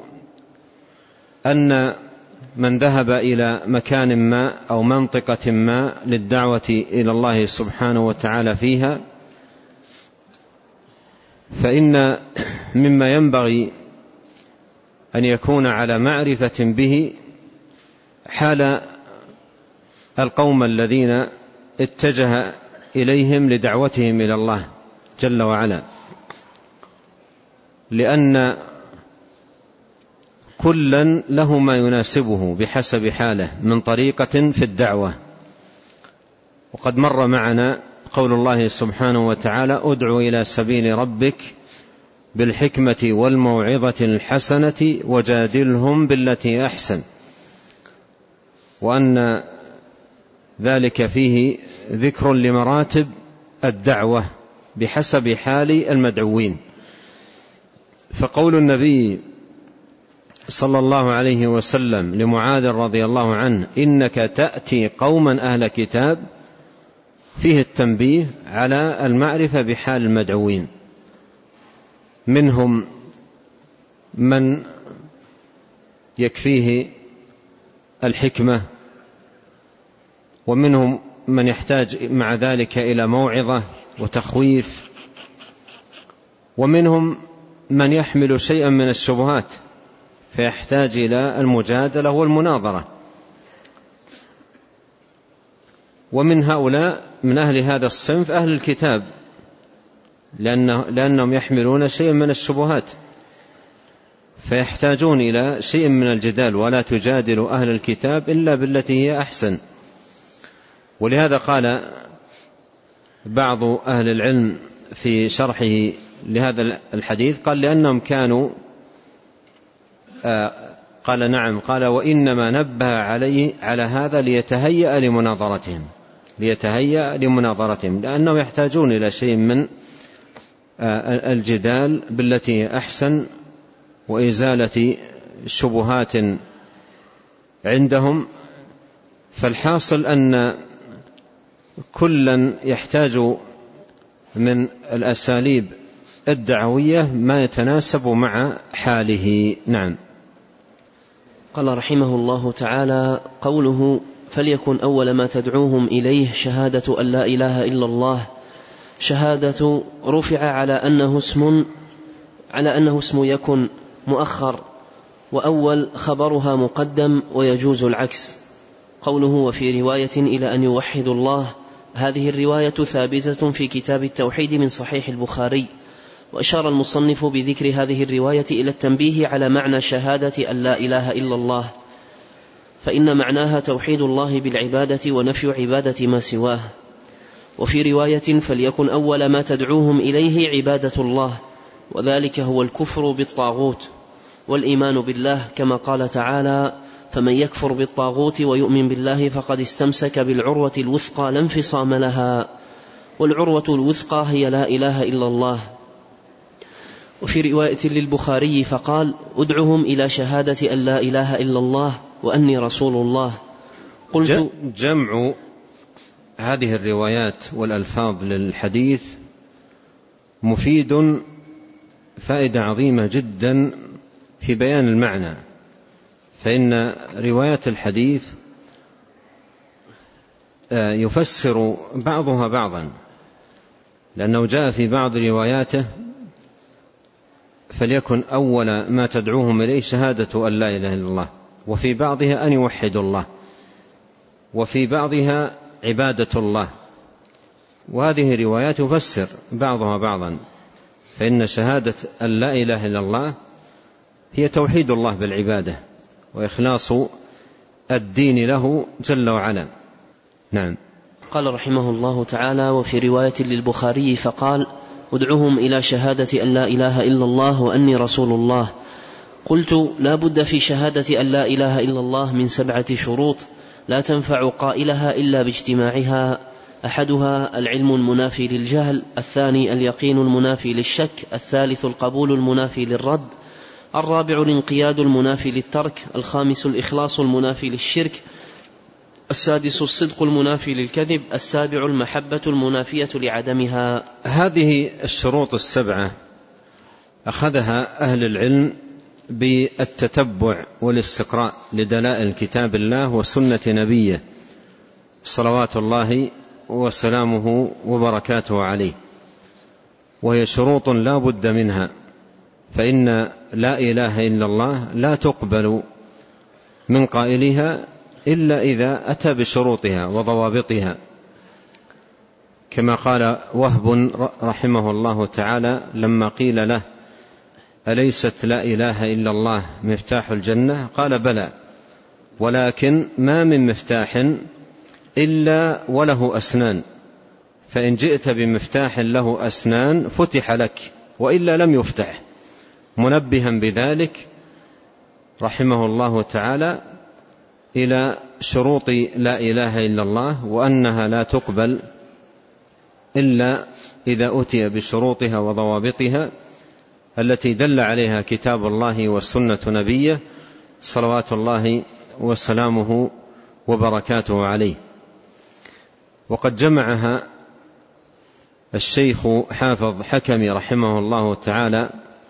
أن من ذهب إلى مكان ما أو منطقة ما للدعوة إلى الله سبحانه وتعالى فيها، فإن مما ينبغي أن يكون على معرفة به حال القوم الذين اتجه إليهم لدعوتهم إلى الله جل وعلا، لأن كلا له ما يناسبه بحسب حاله من طريقة في الدعوة. وقد مر معنا قول الله سبحانه وتعالى: ادع إلى سبيل ربك بالحكمة والموعظة الحسنة وجادلهم بالتي أحسن، وأن ذلك فيه ذكر لمراتب الدعوة بحسب حال المدعوين. فقول النبي صلى الله عليه وسلم لمعاذ رضي الله عنه: إنك تأتي قوما أهل كتاب، فيه التنبيه على المعرفة بحال المدعوين، منهم من يكفيه الحكمة، ومنهم من يحتاج مع ذلك إلى موعظة وتخويف، ومنهم من يحمل شيئا من الشبهات فيحتاج إلى المجادلة والمناظرة. ومن هؤلاء من أهل هذا الصنف أهل الكتاب، لأنه لأنهم يحملون شيئا من الشبهات فيحتاجون إلى شيء من الجدال، ولا تجادل أهل الكتاب إلا بالتي هي أحسن. ولهذا قال بعض أهل العلم في شرحه لهذا الحديث، قال لأنهم كانوا آه قال نعم قال وإنما نبه عليه على هذا ليتهيأ لمناظرتهم ليتهيأ لمناظرتهم لأنهم يحتاجون إلى شيء من آه الجدال بالتي أحسن وإزالة شبهات عندهم. فالحاصل أن كلا يحتاج من الأساليب الدعوية ما يتناسب مع حاله. نعم. قال رحمه الله تعالى: قوله فليكن أول ما تدعوهم إليه شهادة أن لا إله إلا الله. شهادة رفع على أنه اسم على أنه اسم يكن مؤخر، وأول خبرها مقدم، ويجوز العكس. قوله وفي رواية إلى أن يوحدوا الله، هذه الرواية ثابتة في كتاب التوحيد من صحيح البخاري. وأشار المصنف بذكر هذه الرواية إلى التنبيه على معنى شهادة أن لا إله إلا الله، فإن معناها توحيد الله بالعبادة ونفي عبادة ما سواه. وفي رواية فليكن أول ما تدعوهم إليه عبادة الله، وذلك هو الكفر بالطاغوت والإيمان بالله، كما قال تعالى: فمن يكفر بالطاغوت ويؤمن بالله فقد استمسك بالعروة الوثقى لا انفصام لها، والعروة الوثقى هي لا إله إلا الله. وفي رواية للبخاري فقال: ادعهم إلى شهادة أن لا إله إلا الله وأني رسول الله. قلت جمع هذه الروايات والألفاظ للحديث مفيد فائدة عظيمة جدا في بيان المعنى، فإن روايات الحديث يفسر بعضها بعضا، لأنه جاء في بعض رواياته فليكن أول ما تدعوهم إليه شهادة أن لا إله إلا الله، وفي بعضها أن يوحدوا الله، وفي بعضها عبادة الله. وهذه روايات تفسر بعضها بعضا، فإن شهادة أن لا إله إلا الله هي توحيد الله بالعبادة وإخلاص الدين له جل وعلا. نعم. قال رحمه الله تعالى: وفي رواية للبخاري فقال: ادعوهم إلى شهادة أن لا إله إلا الله وأني رسول الله. قلت: لا بد في شهادة أن لا إله إلا الله من سبعة شروط لا تنفع قائلها إلا باجتماعها. أحدها العلم المنافي للجهل، الثاني اليقين المنافي للشك، الثالث القبول المنافي للرد، الرابع الانقياد المنافي للترك، الخامس الإخلاص المنافي للشرك، السادس الصدق المنافي للكذب. السابع المحبة المنافية لعدمها. هذه الشروط السبعة أخذها أهل العلم بالتتبع والاستقراء لدلائل كتاب الله وسنة نبيه صلوات الله وسلامه وبركاته عليه، وهي شروط لا بد منها، فإن لا إله إلا الله لا تقبل من قائلها إلا إذا أتى بشروطها وضوابطها، كما قال وهب رحمه الله تعالى لما قيل له أليست لا إله إلا الله مفتاح الجنة؟ قال بلى، ولكن ما من مفتاح إلا وله أسنان، فإن جئت بمفتاح له أسنان فتح لك، وإلا لم يفتح، منبها بذلك رحمه الله تعالى إلى شروط لا إله إلا الله، وأنها لا تقبل إلا إذا أتي بشروطها وضوابطها التي دل عليها كتاب الله والسنة نبيه صلوات الله وسلامه وبركاته عليه. وقد جمعها الشيخ حافظ حكمي رحمه الله تعالى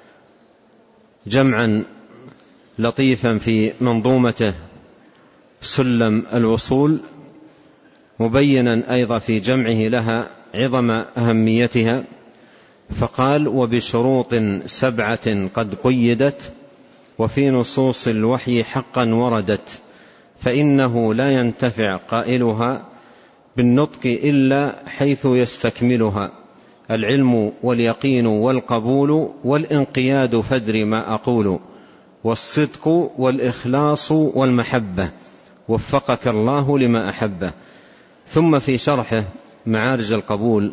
جمعا لطيفا في منظومته سلم الوصول، مبينا أيضا في جمعه لها عظم أهميتها، فقال وبشروط سبعة قد قيدت وفي نصوص الوحي حقا وردت، فإنه لا ينتفع قائلها بالنطق إلا حيث يستكملها، العلم واليقين والقبول والانقياد فادر ما أقول، والصدق والإخلاص والمحبة، وفقك الله لما أحبه. ثم في شرحه معارج القبول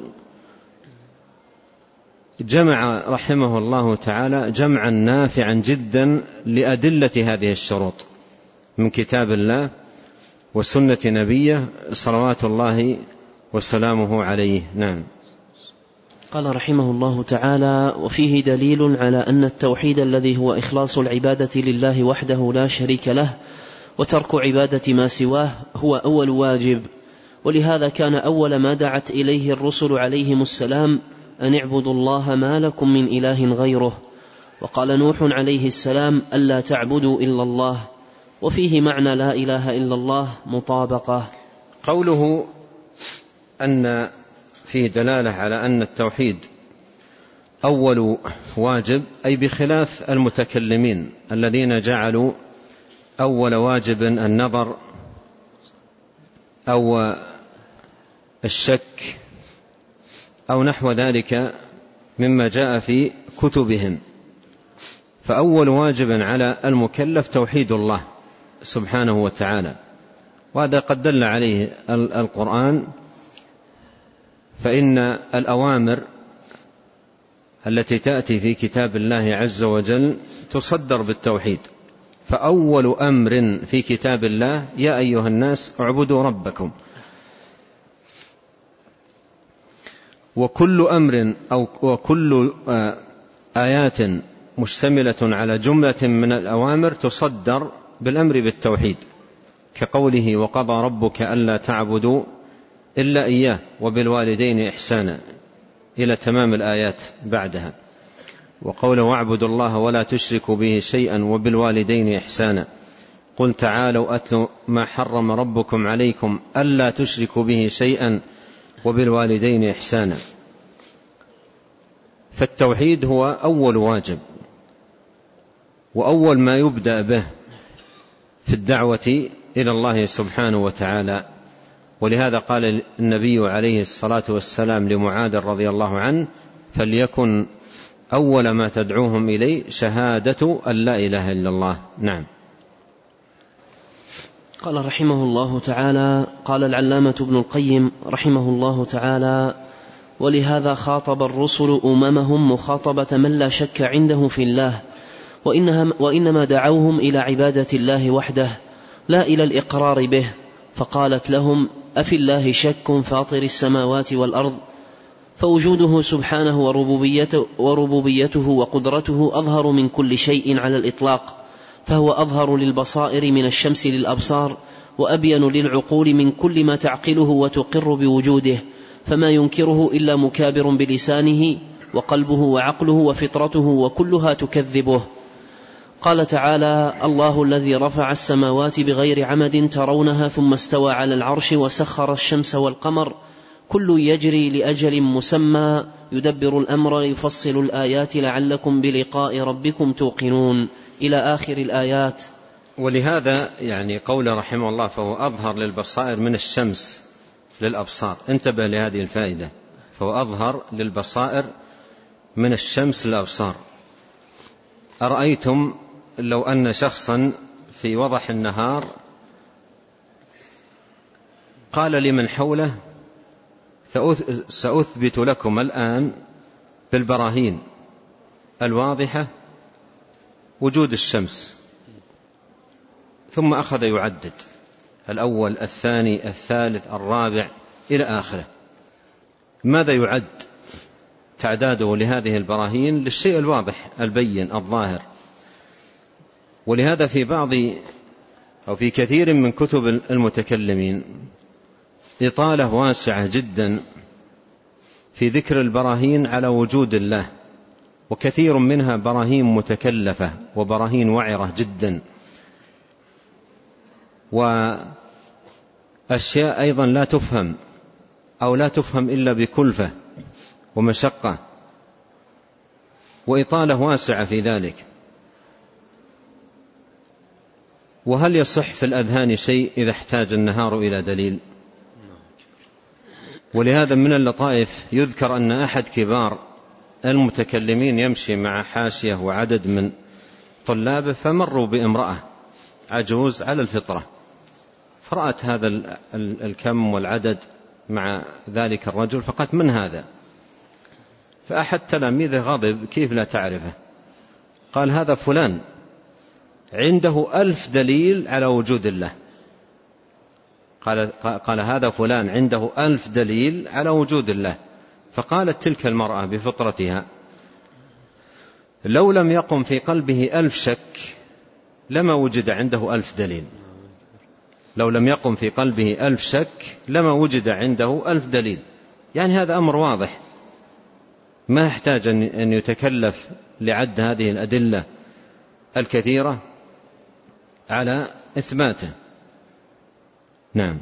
جمع رحمه الله تعالى جمعا نافعا جدا لأدلة هذه الشروط من كتاب الله وسنة نبيه صلوات الله وسلامه عليه. نعم. قال رحمه الله تعالى وفيه دليل على أن التوحيد الذي هو إخلاص العبادة لله وحده لا شريك له وترك عبادة ما سواه هو أول واجب، ولهذا كان أول ما دعت إليه الرسل عليهم السلام أن اعبدوا الله ما لكم من إله غيره. وقال نوح عليه السلام ألا تعبدوا إلا الله، وفيه معنى لا إله إلا الله مطابقة. قوله أن فيه دلالة على أن التوحيد أول واجب، أي بخلاف المتكلمين الذين جعلوا أول واجب النظر أو الشك أو نحو ذلك مما جاء في كتبهم. فأول واجب على المكلف توحيد الله سبحانه وتعالى، وهذا قد دل عليه القرآن، فإن الأوامر التي تأتي في كتاب الله عز وجل تصدر بالتوحيد. فأول أمر في كتاب الله يا أيها الناس اعبدوا ربكم، وكل أمر أو وكل آيات مشتملة على جملة من الأوامر تصدر بالأمر بالتوحيد، كقوله وقضى ربك ألا تعبدوا إلا إياه وبالوالدين إحسانا إلى تمام الآيات بعدها، وقوله واعبدوا الله ولا تشركوا به شيئا وبالوالدين إحسانا، قل تعالوا أتلوا ما حرم ربكم عليكم ألا تشركوا به شيئا وبالوالدين إحسانا. فالتوحيد هو أول واجب وأول ما يبدأ به في الدعوة إلى الله سبحانه وتعالى. ولهذا قال النبي عليه الصلاة والسلام لمعاذ رضي الله عنه فليكن أول ما تدعوهم إليه شهادة أن لا إله إلا الله. نعم. قال رحمه الله تعالى قال العلامة ابن القيم رحمه الله تعالى ولهذا خاطب الرسل أممهم مخاطبة من لا شك عنده في الله، وإنها وإنما دعوهم إلى عبادة الله وحده لا إلى الإقرار به، فقالت لهم أفي الله شك فاطر السماوات والأرض، فوجوده سبحانه وربوبيته, وربوبيته وقدرته أظهر من كل شيء على الإطلاق، فهو أظهر للبصائر من الشمس للأبصار، وأبين للعقول من كل ما تعقله وتقر بوجوده، فما ينكره إلا مكابر بلسانه، وقلبه وعقله وفطرته وكلها تكذبه. قال تعالى: الله الذي رفع السماوات بغير عمد ترونها ثم استوى على العرش وسخر الشمس والقمر كل يجري لأجل مسمى يدبر الأمر يفصل الآيات لعلكم بلقاء ربكم توقنون، إلى آخر الآيات. ولهذا يعني قول رحمه الله: فهو أظهر للبصائر من الشمس للأبصار. انتبه لهذه الفائدة، فهو أظهر للبصائر من الشمس للأبصار. أرأيتم لو أن شخصا في وضح النهار قال لمن حوله: سأثبت لكم الآن بالبراهين الواضحة وجود الشمس، ثم أخذ يعدد الأول الثاني الثالث الرابع إلى آخره. ماذا يعد تعداده لهذه البراهين؟ للشيء الواضح البين الظاهر. ولهذا في بعض أو في كثير من كتب المتكلمين إطالة واسعة جدا في ذكر البراهين على وجود الله، وكثير منها براهين متكلفة وبراهين وعرة جدا، وأشياء أيضا لا تفهم أو لا تفهم إلا بكلفة ومشقة وإطالة واسعة في ذلك. وهل يصح في الأذهان شيء إذا احتاج النهار إلى دليل؟ ولهذا من اللطائف يذكر أن أحد كبار المتكلمين يمشي مع حاشية وعدد من طلابه، فمروا بامرأة عجوز على الفطرة، فرأت هذا الكم والعدد مع ذلك الرجل، فقالت: من هذا؟ فأحد تلاميذه غضب: كيف لا تعرفه؟ قال: هذا فلان عنده ألف دليل على وجود الله. قال, قال هذا فلان عنده ألف دليل على وجود الله. فقالت تلك المرأة بفطرتها: لو لم يقم في قلبه ألف شك لما وجد عنده ألف دليل. لو لم يقم في قلبه ألف شك لما وجد عنده ألف دليل. يعني هذا أمر واضح، ما يحتاج أن يتكلف لعد هذه الأدلة الكثيرة على إثباته. نعم.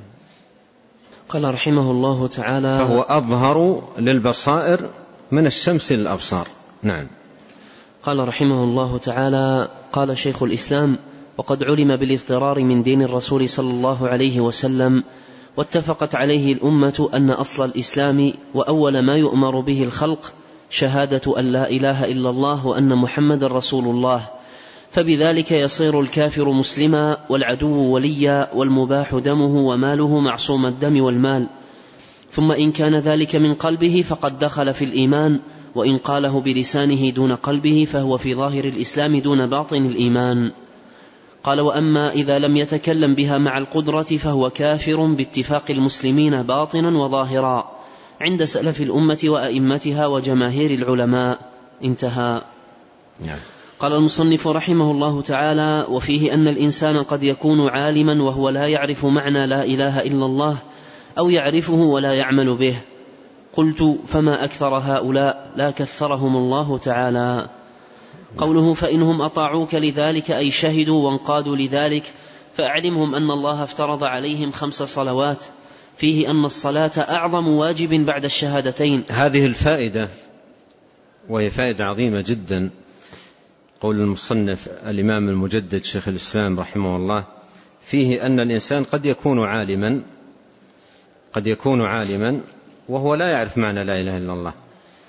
قال رحمه الله تعالى: فهو أظهر للبصائر من الشمس للأبصار. نعم. قال رحمه الله تعالى: قال شيخ الإسلام: وقد علم بالاضطرار من دين الرسول صلى الله عليه وسلم، واتفقت عليه الأمة أن أصل الإسلام وأول ما يؤمر به الخلق شهادة أن لا إله إلا الله وأن محمد رسول الله، فبذلك يصير الكافر مسلما والعدو وليا والمباح دمه وماله معصوم الدم والمال. ثم إن كان ذلك من قلبه فقد دخل في الإيمان، وإن قاله بلسانه دون قلبه فهو في ظاهر الإسلام دون باطن الإيمان. قال: وأما إذا لم يتكلم بها مع القدرة فهو كافر باتفاق المسلمين باطنا وظاهرا عند سلف الأمة وأئمتها وجماهير العلماء. انتهى. نعم. قال المصنف رحمه الله تعالى: وفيه أن الإنسان قد يكون عالما وهو لا يعرف معنى لا إله إلا الله، أو يعرفه ولا يعمل به. قلت: فما أكثر هؤلاء؟ لا كثرهم الله تعالى. قوله: فإنهم أطاعوك لذلك أي شهدوا وانقادوا لذلك، فأعلمهم أن الله افترض عليهم خمس صلوات، فيه أن الصلاة أعظم واجب بعد الشهادتين. هذه الفائدة وهي فائدة عظيمة جدا، قول المصنف الإمام المجدد شيخ الإسلام رحمه الله: فيه أن الإنسان قد يكون عالما قد يكون عالما وهو لا يعرف معنى لا إله إلا الله،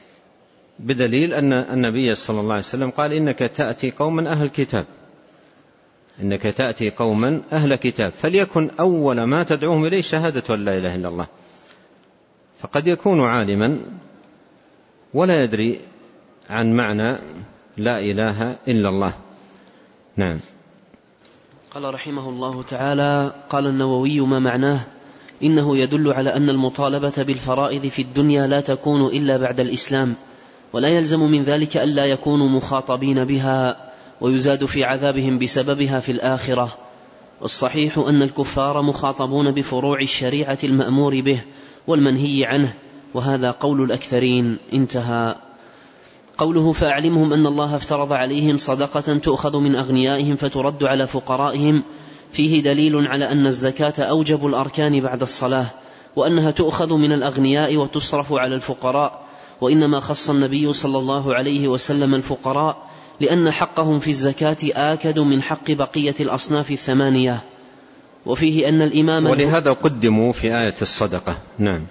بدليل أن النبي صلى الله عليه وسلم قال: إنك تأتي قوما أهل كتاب إنك تأتي قوما أهل كتاب فليكن أول ما تدعوهم إليه شهادة أن لا إله إلا الله. فقد يكون عالما ولا يدري عن معنى لا إله إلا الله. نعم. قال رحمه الله تعالى: قال النووي: ما معناه؟ إنه يدل على أن المطالبة بالفرائض في الدنيا لا تكون إلا بعد الإسلام، ولا يلزم من ذلك ألا يكونوا مخاطبين بها، ويزاد في عذابهم بسببها في الآخرة. والصحيح أن الكفار مخاطبون بفروع الشريعة المأمور به والمنهي عنه، وهذا قول الأكثرين. انتهى. قوله فأعلمهم أن الله افترض عليهم صدقة تؤخذ من أغنيائهم فترد على فقرائهم، فيه دليل على أن الزكاة أوجب الأركان بعد الصلاة، وأنها تؤخذ من الأغنياء وتصرف على الفقراء، وإنما خص النبي صلى الله عليه وسلم الفقراء لأن حقهم في الزكاة آكد من حق بقية الأصناف الثمانية. وفيه أن الإمام ولهذا قدموا في آية الصدقة. نعم.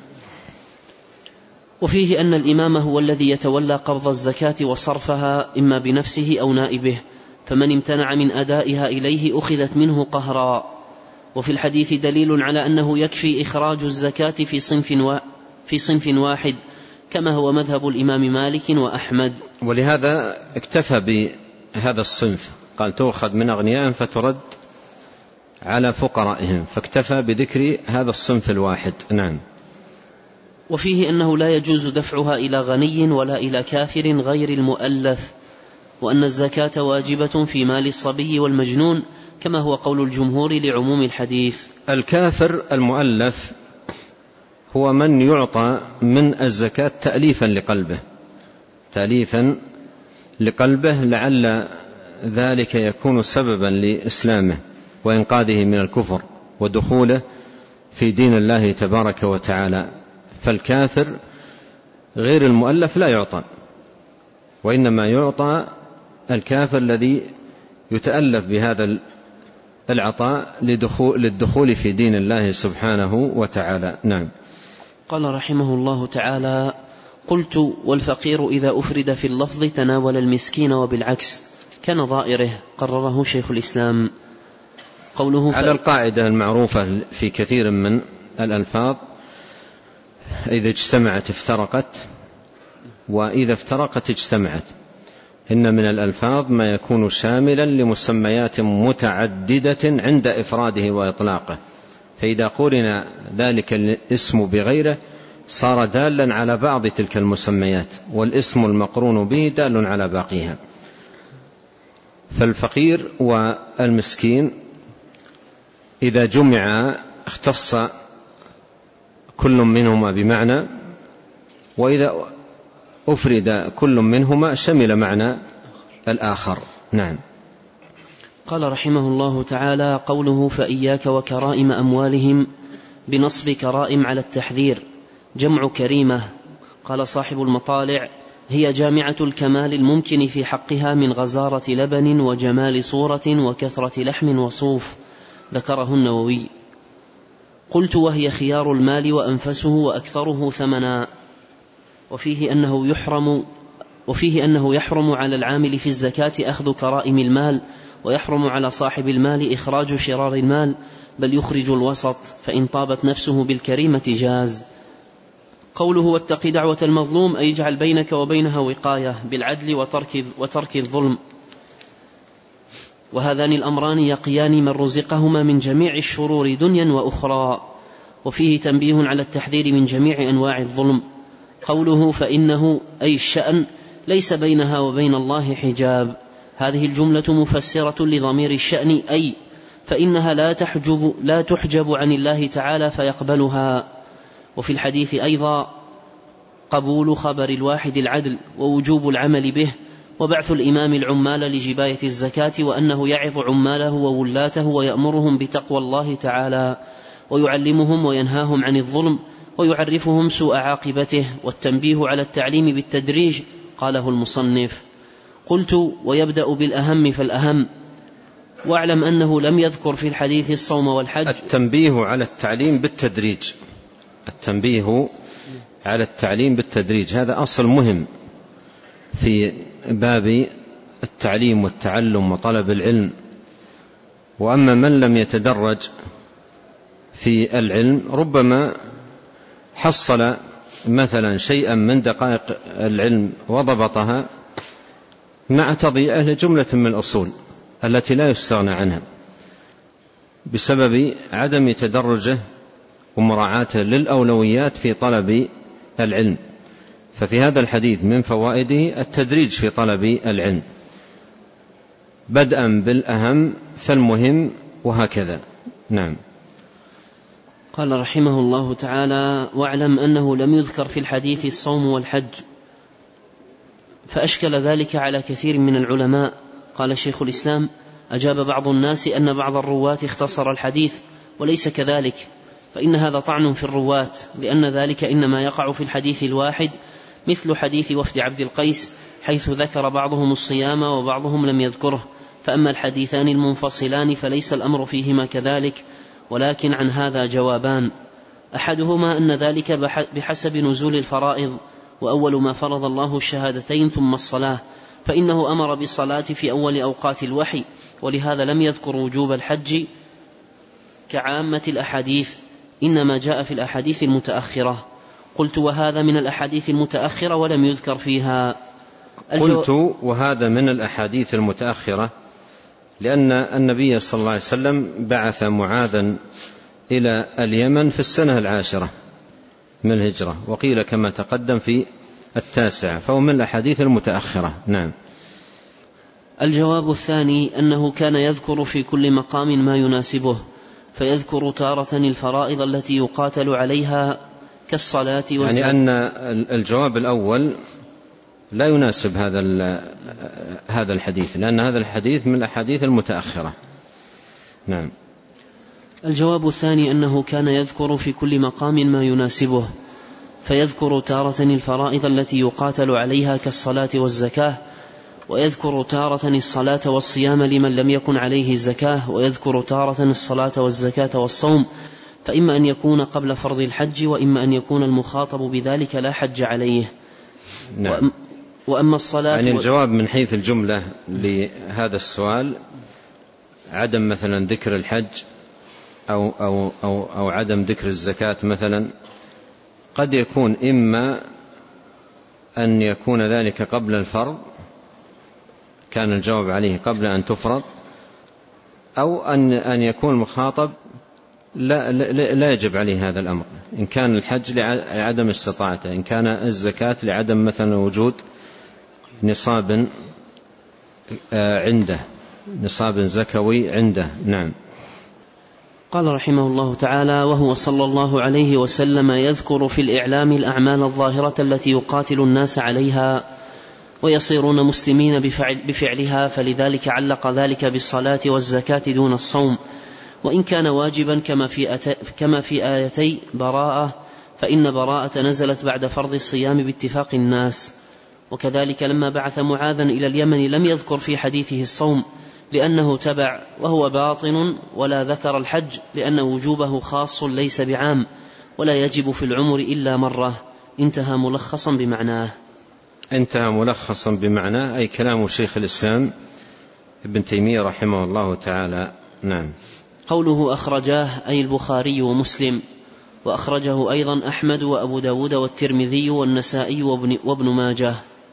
وفيه أن الإمام هو الذي يتولى قبض الزكاة وصرفها إما بنفسه أو نائبه، فمن امتنع من أدائها إليه أخذت منه قهرا. وفي الحديث دليل على أنه يكفي إخراج الزكاة في صنف, و... في صنف واحد، كما هو مذهب الإمام مالك وأحمد. ولهذا اكتفى بهذا الصنف، قال تؤخذ من أغنيائهم فترد على فقرائهم، فاكتفى بذكر هذا الصنف الواحد. نعم. وفيه أنه لا يجوز دفعها إلى غني ولا إلى كافر غير المؤلف، وأن الزكاة واجبة في مال الصبي والمجنون، كما هو قول الجمهور لعموم الحديث. الكافر المؤلف هو من يعطى من الزكاة تأليفا لقلبه، تأليفا لقلبه لعل ذلك يكون سببا لإسلامه وإنقاذه من الكفر ودخوله في دين الله تبارك وتعالى. فالكافر غير المؤلف لا يعطى، وإنما يعطى الكافر الذي يتألف بهذا العطاء للدخول في دين الله سبحانه وتعالى. نعم. قال رحمه الله تعالى: قلت والفقير إذا أفرد في اللفظ تناول المسكين وبالعكس كنظائره، قرره شيخ الإسلام. قوله على القاعدة المعروفة في كثير من الألفاظ: إذا اجتمعت افترقت، وإذا افترقت اجتمعت. إن من الألفاظ ما يكون شاملا لمسميات متعددة عند إفراده وإطلاقه، فإذا قرن ذلك الاسم بغيره صار دالا على بعض تلك المسميات، والاسم المقرون به دال على باقيها. فالفقير والمسكين إذا جمع اختص كل منهما بمعنى، وإذا أفرد كل منهما شمل معنى الآخر. نعم. قال رحمه الله تعالى: قوله فإياك وكرائم أموالهم، بنصب كرائم على التحذير، جمع كريمة. قال صاحب المطالع: هي جامعة الكمال الممكن في حقها من غزارة لبن وجمال صورة وكثرة لحم وصوف، ذكره النووي. قلت وهي خيار المال وأنفسه وأكثره ثمنا. وفيه أنه يحرم وفيه أنه يحرم على العامل في الزكاة أخذ كرائم المال، ويحرم على صاحب المال إخراج شرار المال، بل يخرج الوسط، فإن طابت نفسه بالكريمة جاز. قوله واتق دعوة المظلوم، أي اجعل بينك وبينها وقاية بالعدل وترك, وترك الظلم، وهذان الأمران يقيان من رزقهما من جميع الشرور دنيا وأخرى. وفيه تنبيه على التحذير من جميع أنواع الظلم. قوله فإنه أي الشأن ليس بينها وبين الله حجاب، هذه الجملة مفسرة لضمير الشأن، أي فإنها لا تحجب, لا تحجب عن الله تعالى فيقبلها. وفي الحديث أيضا قبول خبر الواحد العدل، ووجوب العمل به، وبعث الإمام العمال لجباية الزكاة، وأنه يعظ عماله وولاته ويأمرهم بتقوى الله تعالى، ويعلمهم وينهاهم عن الظلم، ويعرفهم سوء عاقبته، والتنبيه على التعليم بالتدريج. قاله المصنف. قلت ويبدأ بالأهم فالأهم، واعلم أنه لم يذكر في الحديث الصوم والحج. التنبيه على التعليم بالتدريج، التنبيه على التعليم بالتدريج هذا أصل مهم في باب التعليم والتعلم وطلب العلم. وأما من لم يتدرج في العلم ربما حصل مثلا شيئا من دقائق العلم وضبطها مع تضييعه لجملة من الأصول التي لا يستغنى عنها بسبب عدم تدرجه ومراعاته للأولويات في طلب العلم. ففي هذا الحديث من فوائده التدريج في طلب العلم، بدءا بالأهم فالمهم وهكذا. نعم. قال رحمه الله تعالى: واعلم أنه لم يذكر في الحديث الصوم والحج، فأشكل ذلك على كثير من العلماء. قال شيخ الإسلام: أجاب بعض الناس أن بعض الرواة اختصر الحديث، وليس كذلك، فإن هذا طعن في الرواة، لأن ذلك إنما يقع في الحديث الواحد، مثل حديث وفد عبد القيس، حيث ذكر بعضهم الصيام وبعضهم لم يذكره. فأما الحديثان المنفصلان فليس الأمر فيهما كذلك، ولكن عن هذا جوابان: أحدهما أن ذلك بحسب نزول الفرائض، وأول ما فرض الله الشهادتين ثم الصلاة، فإنه أمر بالصلاة في أول أوقات الوحي، ولهذا لم يذكر وجوب الحج كعامة الأحاديث، إنما جاء في الأحاديث المتأخرة. قلت: وهذا من الأحاديث المتأخرة ولم يذكر فيها. قلت: وهذا من الأحاديث المتأخرة، لأن النبي صلى الله عليه وسلم بعث معاذا إلى اليمن في السنة العاشرة من الهجرة، وقيل كما تقدم في التاسعة، فهو من الأحاديث المتأخرة. نعم. الجواب الثاني أنه كان يذكر في كل مقام ما يناسبه، فيذكر تارة الفرائض التي يقاتل عليها كالصلاة والزكاة. يعني أن الجواب الأول لا يناسب هذا هذا الحديث، لأن هذا الحديث من الأحاديث المتأخرة. نعم. الجواب الثاني أنه كان يذكر في كل مقام ما يناسبه، فيذكر تارة الفرائض التي يقاتل عليها كالصلاة والزكاة، ويذكر تارة الصلاة والصيام لمن لم يكن عليه الزكاة، ويذكر تارة الصلاة والزكاة والصوم، فإما أن يكون قبل فرض الحج، وإما أن يكون المخاطب بذلك لا حج عليه. نعم. وأما الصلاة يعني الجواب من حيث الجملة لهذا السؤال: عدم مثلا ذكر الحج أو, أو, أو, أو عدم ذكر الزكاة مثلا، قد يكون إما أن يكون ذلك قبل الفرض، كان الجواب عليه قبل أن تفرض، أو أن, أن يكون المخاطب لا, لا, لا يجب عليه هذا الأمر، إن كان الحج لعدم استطاعته، إن كان الزكاة لعدم مثلا وجود نصاب عنده، نصاب زكوي عنده. نعم. قال رحمه الله تعالى: وهو صلى الله عليه وسلم يذكر في الإعلام الأعمال الظاهرة التي يقاتل الناس عليها ويصيرون مسلمين بفعل بفعلها، فلذلك علق ذلك بالصلاة والزكاة دون الصوم، وإن كان واجبا كما في, أت... كما في آيتي براءة، فإن براءة نزلت بعد فرض الصيام باتفاق الناس. وكذلك لما بعث معاذا إلى اليمن لم يذكر في حديثه الصوم، لأنه تبع وهو باطن، ولا ذكر الحج لأن وجوبه خاص ليس بعام، ولا يجب في العمر إلا مرة. انتهى ملخصا بمعناه. انتهى ملخصا بمعناه أي كلام شيخ الإسلام ابن تيمية رحمه الله تعالى. نعم. قوله أخرجاه أي البخاري ومسلم، وأخرجه أيضا أحمد وأبو داود والترمذي والنسائي وابن, وابن ماجه.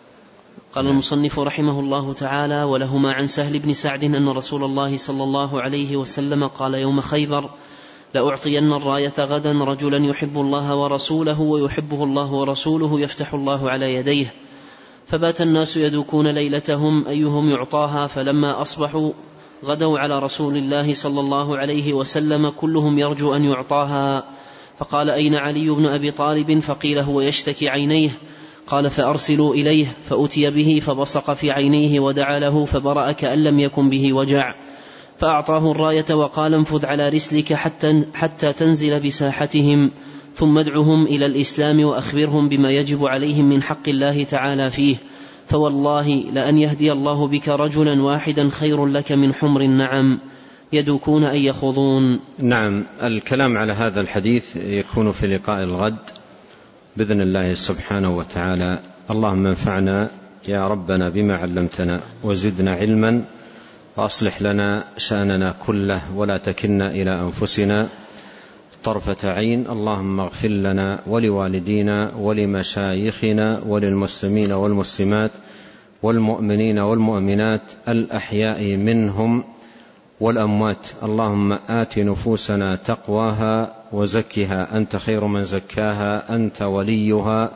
قال المصنف رحمه الله تعالى: ولهما عن سهل بن سعد أن رسول الله صلى الله عليه وسلم قال يوم خيبر: لأعطين الراية غدا رجلا يحب الله ورسوله ويحبه الله ورسوله يفتح الله على يديه. فبات الناس يدوكون ليلتهم أيهم يعطاها، فلما أصبحوا غدوا على رسول الله صلى الله عليه وسلم كلهم يرجو أن يعطاها، فقال: أين علي بن أبي طالب؟ فقيل: هو يشتكي عينيه. قال: فأرسلوا إليه، فأتي به فبصق في عينيه ودعا له فبرأ كأن لم يكن به وجع، فأعطاه الراية وقال: انفذ على رسلك حتى, حتى تنزل بساحتهم، ثم ادعهم إلى الإسلام وأخبرهم بما يجب عليهم من حق الله تعالى فيه، فوالله لأن يهدي الله بك رجلا واحدا خير لك من حمر النعم يدوكون أن يخوضون. نعم. الكلام على هذا الحديث يكون في لقاء الغد بإذن الله سبحانه وتعالى. اللهم انفعنا يا ربنا بما علمتنا، وزدنا علما، وأصلح لنا شأننا كله، ولا تكلنا إلى أنفسنا طرفة عين. اللهم اغفر لنا ولوالدينا ولمشايخنا وللمسلمين والمسلمات والمؤمنين والمؤمنات الأحياء منهم والأموات. اللهم آت نفوسنا تقواها وزكها أنت خير من زكاها، أنت وليها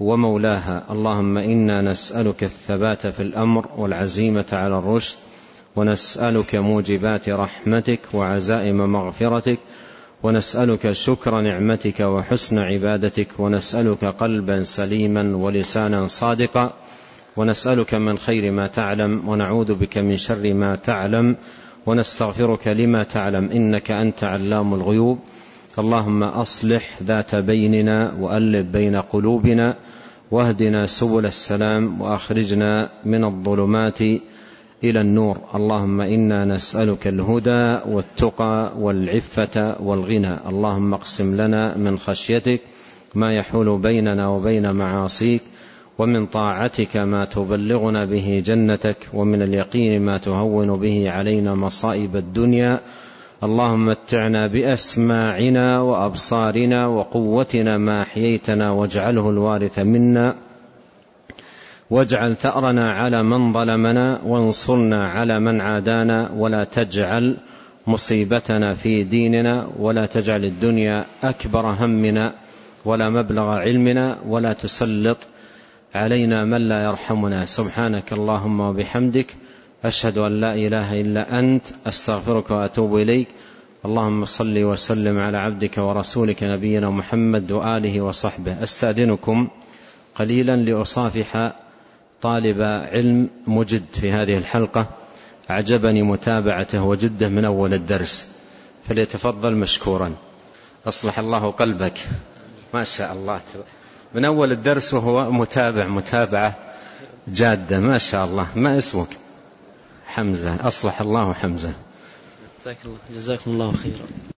ومولاها. اللهم إنا نسألك الثبات في الأمر والعزيمة على الرشد ونسألك موجبات رحمتك وعزائم مغفرتك، ونسألك شكر نعمتك وحسن عبادتك، ونسألك قلبا سليما ولسانا صادقا، ونسألك من خير ما تعلم، ونعوذ بك من شر ما تعلم، ونستغفرك لما تعلم، إنك أنت علام الغيوب. اللهم أصلح ذات بيننا وألف بين قلوبنا، واهدنا سبل السلام، وأخرجنا من الظلمات إلى النور. اللهم إنا نسألك الهدى والتقى والعفة والغنى. اللهم اقسم لنا من خشيتك ما يحول بيننا وبين معاصيك، ومن طاعتك ما تبلغنا به جنتك، ومن اليقين ما تهون به علينا مصائب الدنيا. اللهم متعنا بأسماعنا وأبصارنا وقوتنا ما أحييتنا، واجعله الوارث منا، واجعل ثأرنا على من ظلمنا، وانصرنا على من عادانا، ولا تجعل مصيبتنا في ديننا، ولا تجعل الدنيا أكبر همنا ولا مبلغ علمنا، ولا تسلط علينا من لا يرحمنا. سبحانك اللهم وبحمدك، أشهد أن لا إله إلا أنت، أستغفرك وأتوب إليك. اللهم صل وسلم على عبدك ورسولك نبينا محمد وآله وصحبه. أستأذنكم قليلا لأصافح طالب علم مجد في هذه الحلقة، أعجبني متابعته وجده من أول الدرس، فليتفضل مشكورا. أصلح الله قلبك، ما شاء الله، من أول الدرس وهو متابع متابعة جادة، ما شاء الله. ما اسمك؟ حمزة. أصلح الله حمزة. جزاكم الله خيرا.